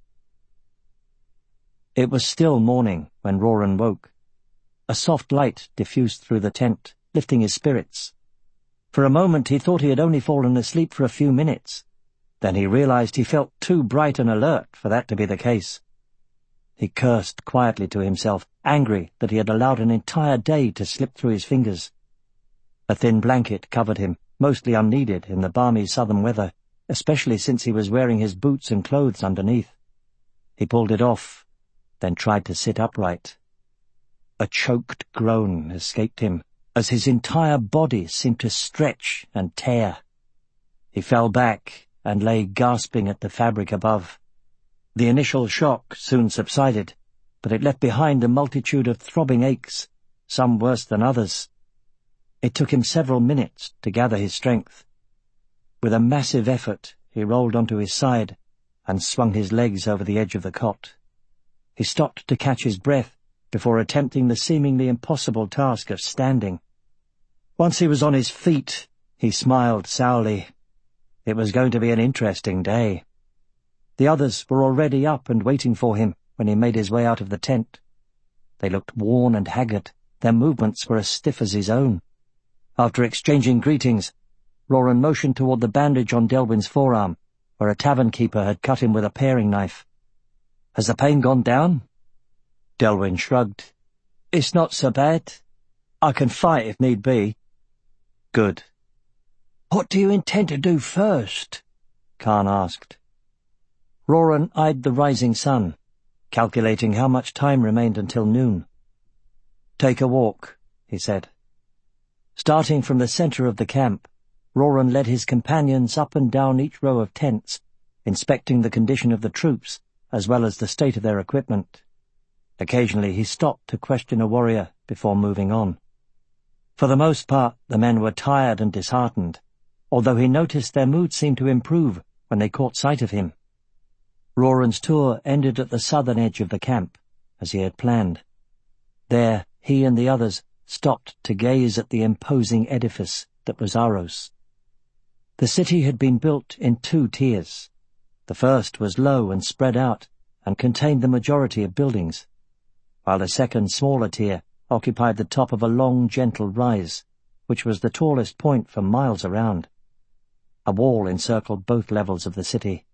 It was still morning when Roran woke. A soft light diffused through the tent, lifting his spirits. For a moment he thought he had only fallen asleep for a few minutes. Then he realized he felt too bright and alert for that to be the case. He cursed quietly to himself, angry that he had allowed an entire day to slip through his fingers. A thin blanket covered him, mostly unneeded in the balmy southern weather, especially since he was wearing his boots and clothes underneath. He pulled it off, then tried to sit upright. A choked groan escaped him, as his entire body seemed to stretch and tear. He fell back and lay gasping at the fabric above. The initial shock soon subsided, but it left behind a multitude of throbbing aches, some worse than others. It took him several minutes to gather his strength. With a massive effort, he rolled onto his side and swung his legs over the edge of the cot. He stopped to catch his breath before attempting the seemingly impossible task of standing. Once he was on his feet, he smiled sourly. It was going to be an interesting day. The others were already up and waiting for him when he made his way out of the tent. They looked worn and haggard. Their movements were as stiff as his own. After exchanging greetings, Roran motioned toward the bandage on Delwyn's forearm, where a tavern keeper had cut him with a paring knife. "Has the pain gone down?" Delwyn shrugged. "It's not so bad. I can fight if need be." "Good." "What do you intend to do first?" Khan asked. Roran eyed the rising sun, calculating how much time remained until noon. "Take a walk," he said. Starting from the center of the camp, Roran led his companions up and down each row of tents, inspecting the condition of the troops as well as the state of their equipment. Occasionally he stopped to question a warrior before moving on. For the most part, the men were tired and disheartened, although he noticed their mood seemed to improve when they caught sight of him. Roran's tour ended at the southern edge of the camp, as he had planned. There, he and the others stopped to gaze at the imposing edifice that was Aros. The city had been built in 2 tiers. The first was low and spread out, and contained the majority of buildings, while the second, smaller tier occupied the top of a long, gentle rise, which was the tallest point for miles around. A wall encircled both levels of the city.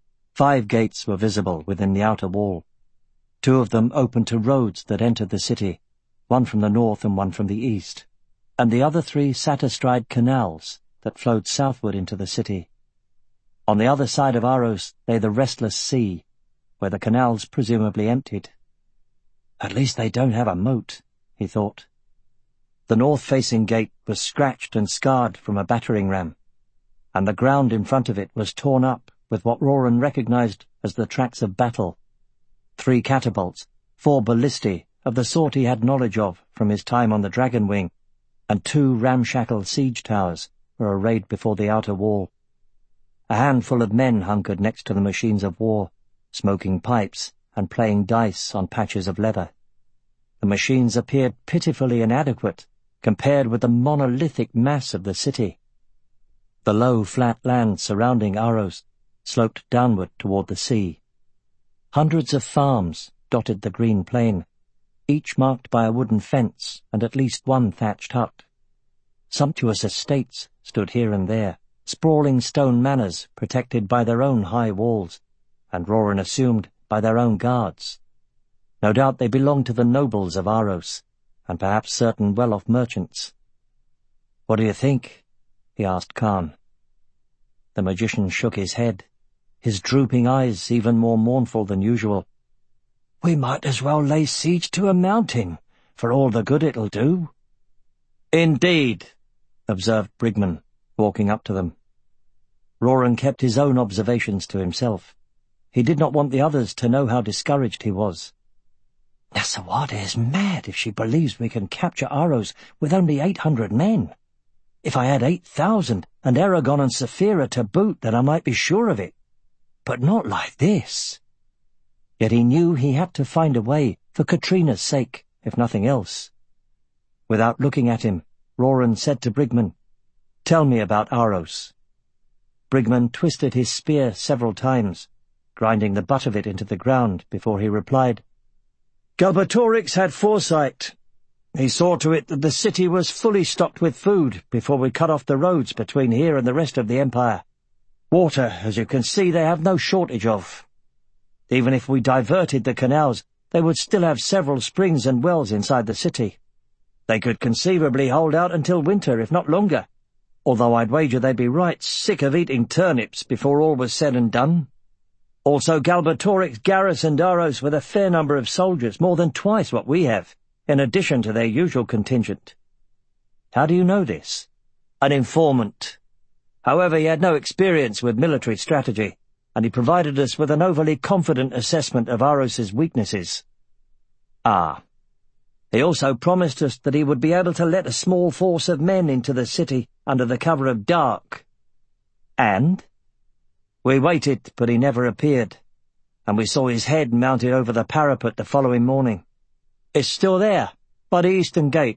5 gates were visible within the outer wall. 2 of them opened to roads that entered the city, one from the north and one from the east, and the other 3 sat astride canals that flowed southward into the city. On the other side of Aros lay the restless sea, where the canals presumably emptied. "At least they don't have a moat," he thought. The north-facing gate was scratched and scarred from a battering ram, and the ground in front of it was torn up with what Roran recognized as the tracks of battle. 3 catapults, 4 ballistae of the sort he had knowledge of from his time on the Dragon Wing, and 2 ramshackle siege towers were arrayed before the outer wall. A handful of men hunkered next to the machines of war, smoking pipes and playing dice on patches of leather. The machines appeared pitifully inadequate compared with the monolithic mass of the city. The low, flat land surrounding Aros sloped downward toward the sea. Hundreds of farms dotted the green plain, each marked by a wooden fence and at least one thatched hut. Sumptuous estates stood here and there, sprawling stone manors protected by their own high walls, and Roran assumed by their own guards. No doubt they belonged to the nobles of Aros, and perhaps certain well-off merchants. "What do you think?" he asked Khan. The magician shook his head, his drooping eyes even more mournful than usual. "We might as well lay siege to a mountain, for all the good it'll do." "Indeed," observed Brigman, walking up to them. Roran kept his own observations to himself. He did not want the others to know how discouraged he was. "Nasawada is mad if she believes we can capture Aros with only 800 men. If I had 8,000, and Eragon and Saphira to boot, then I might be sure of it. But not like this." Yet he knew he had to find a way, for Katrina's sake, if nothing else. Without looking at him, Roran said to Brigman, "Tell me about Aros." Brigman twisted his spear several times, grinding the butt of it into the ground before he replied, "Galbatorix had foresight. He saw to it that the city was fully stocked with food before we cut off the roads between here and the rest of the empire. Water, as you can see, they have no shortage of. Even if we diverted the canals, they would still have several springs and wells inside the city. They could conceivably hold out until winter, if not longer, although I'd wager they'd be right sick of eating turnips before all was said and done. Also, Galbatorix garrisoned Aros with a fair number of soldiers, more than twice what we have, in addition to their usual contingent." "How do you know this?" "An informant. However, he had no experience with military strategy, and he provided us with an overly confident assessment of Aros's weaknesses." "Ah. He also promised us that he would be able to let a small force of men into the city under the cover of dark." "And?" "We waited, but he never appeared, and we saw his head mounted over the parapet the following morning. It's still there, by the eastern gate."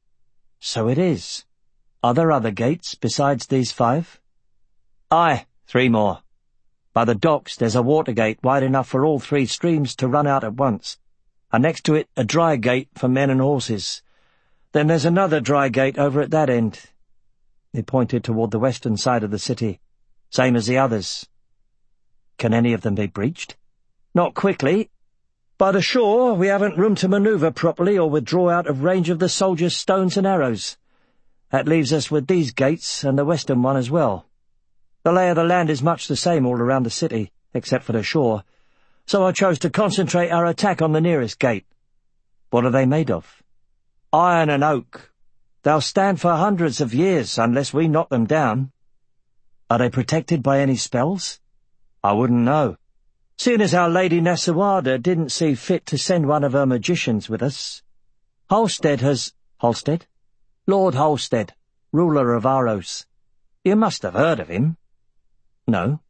"So it is. Are there other gates besides these 5? "Aye, 3 more. By the docks there's a water gate wide enough for all 3 streams to run out at once, and next to it a dry gate for men and horses. Then there's another dry gate over at that end." He pointed toward the western side of the city, "same as the others." "Can any of them be breached?" "Not quickly. By the shore we haven't room to maneuver properly or withdraw out of range of the soldiers' stones and arrows. That leaves us with these gates and the western one as well. The lay of the land is much the same all around the city, except for the shore, so I chose to concentrate our attack on the nearest gate." "What are they made of?" "Iron and oak. They'll stand for hundreds of years unless we knock them down." "Are they protected by any spells?" "I wouldn't know, seeing as our Lady Nasawada didn't see fit to send one of her magicians with us. Halstead has—" "Halstead?" "Lord Halstead, ruler of Aros. You must have heard of him." "No."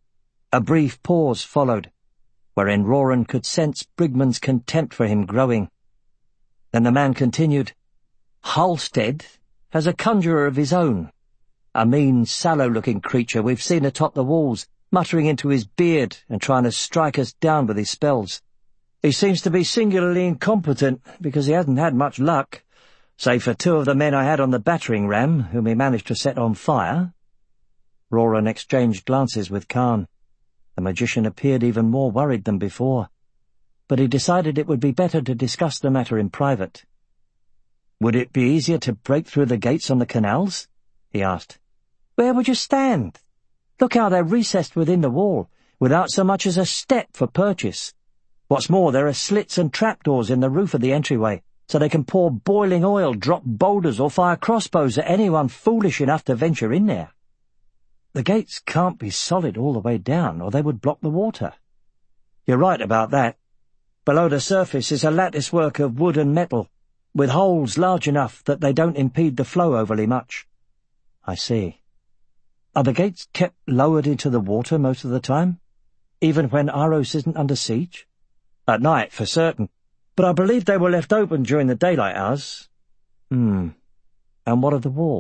A brief pause followed, wherein Roran could sense Brigman's contempt for him growing. Then the man continued, "Halstead has a conjurer of his own, a mean, sallow-looking creature we've seen atop the walls, muttering into his beard and trying to strike us down with his spells. He seems to be singularly incompetent, because he hasn't had much luck, save for 2 of the men I had on the battering ram, whom he managed to set on fire." Roran exchanged glances with Khan. The magician appeared even more worried than before, but he decided it would be better to discuss the matter in private. "Would it be easier to break through the gates on the canals?" he asked. "Where would you stand? Look how they're recessed within the wall, without so much as a step for purchase. What's more, there are slits and trapdoors in the roof of the entryway, so they can pour boiling oil, drop boulders, or fire crossbows at anyone foolish enough to venture in there. The gates can't be solid all the way down, or they would block the water." "You're right about that. Below the surface is a latticework of wood and metal, with holes large enough that they don't impede the flow overly much." "I see. Are the gates kept lowered into the water most of the time, even when Aros isn't under siege?" "At night, for certain, but I believe they were left open during the daylight hours." And what of the walls?"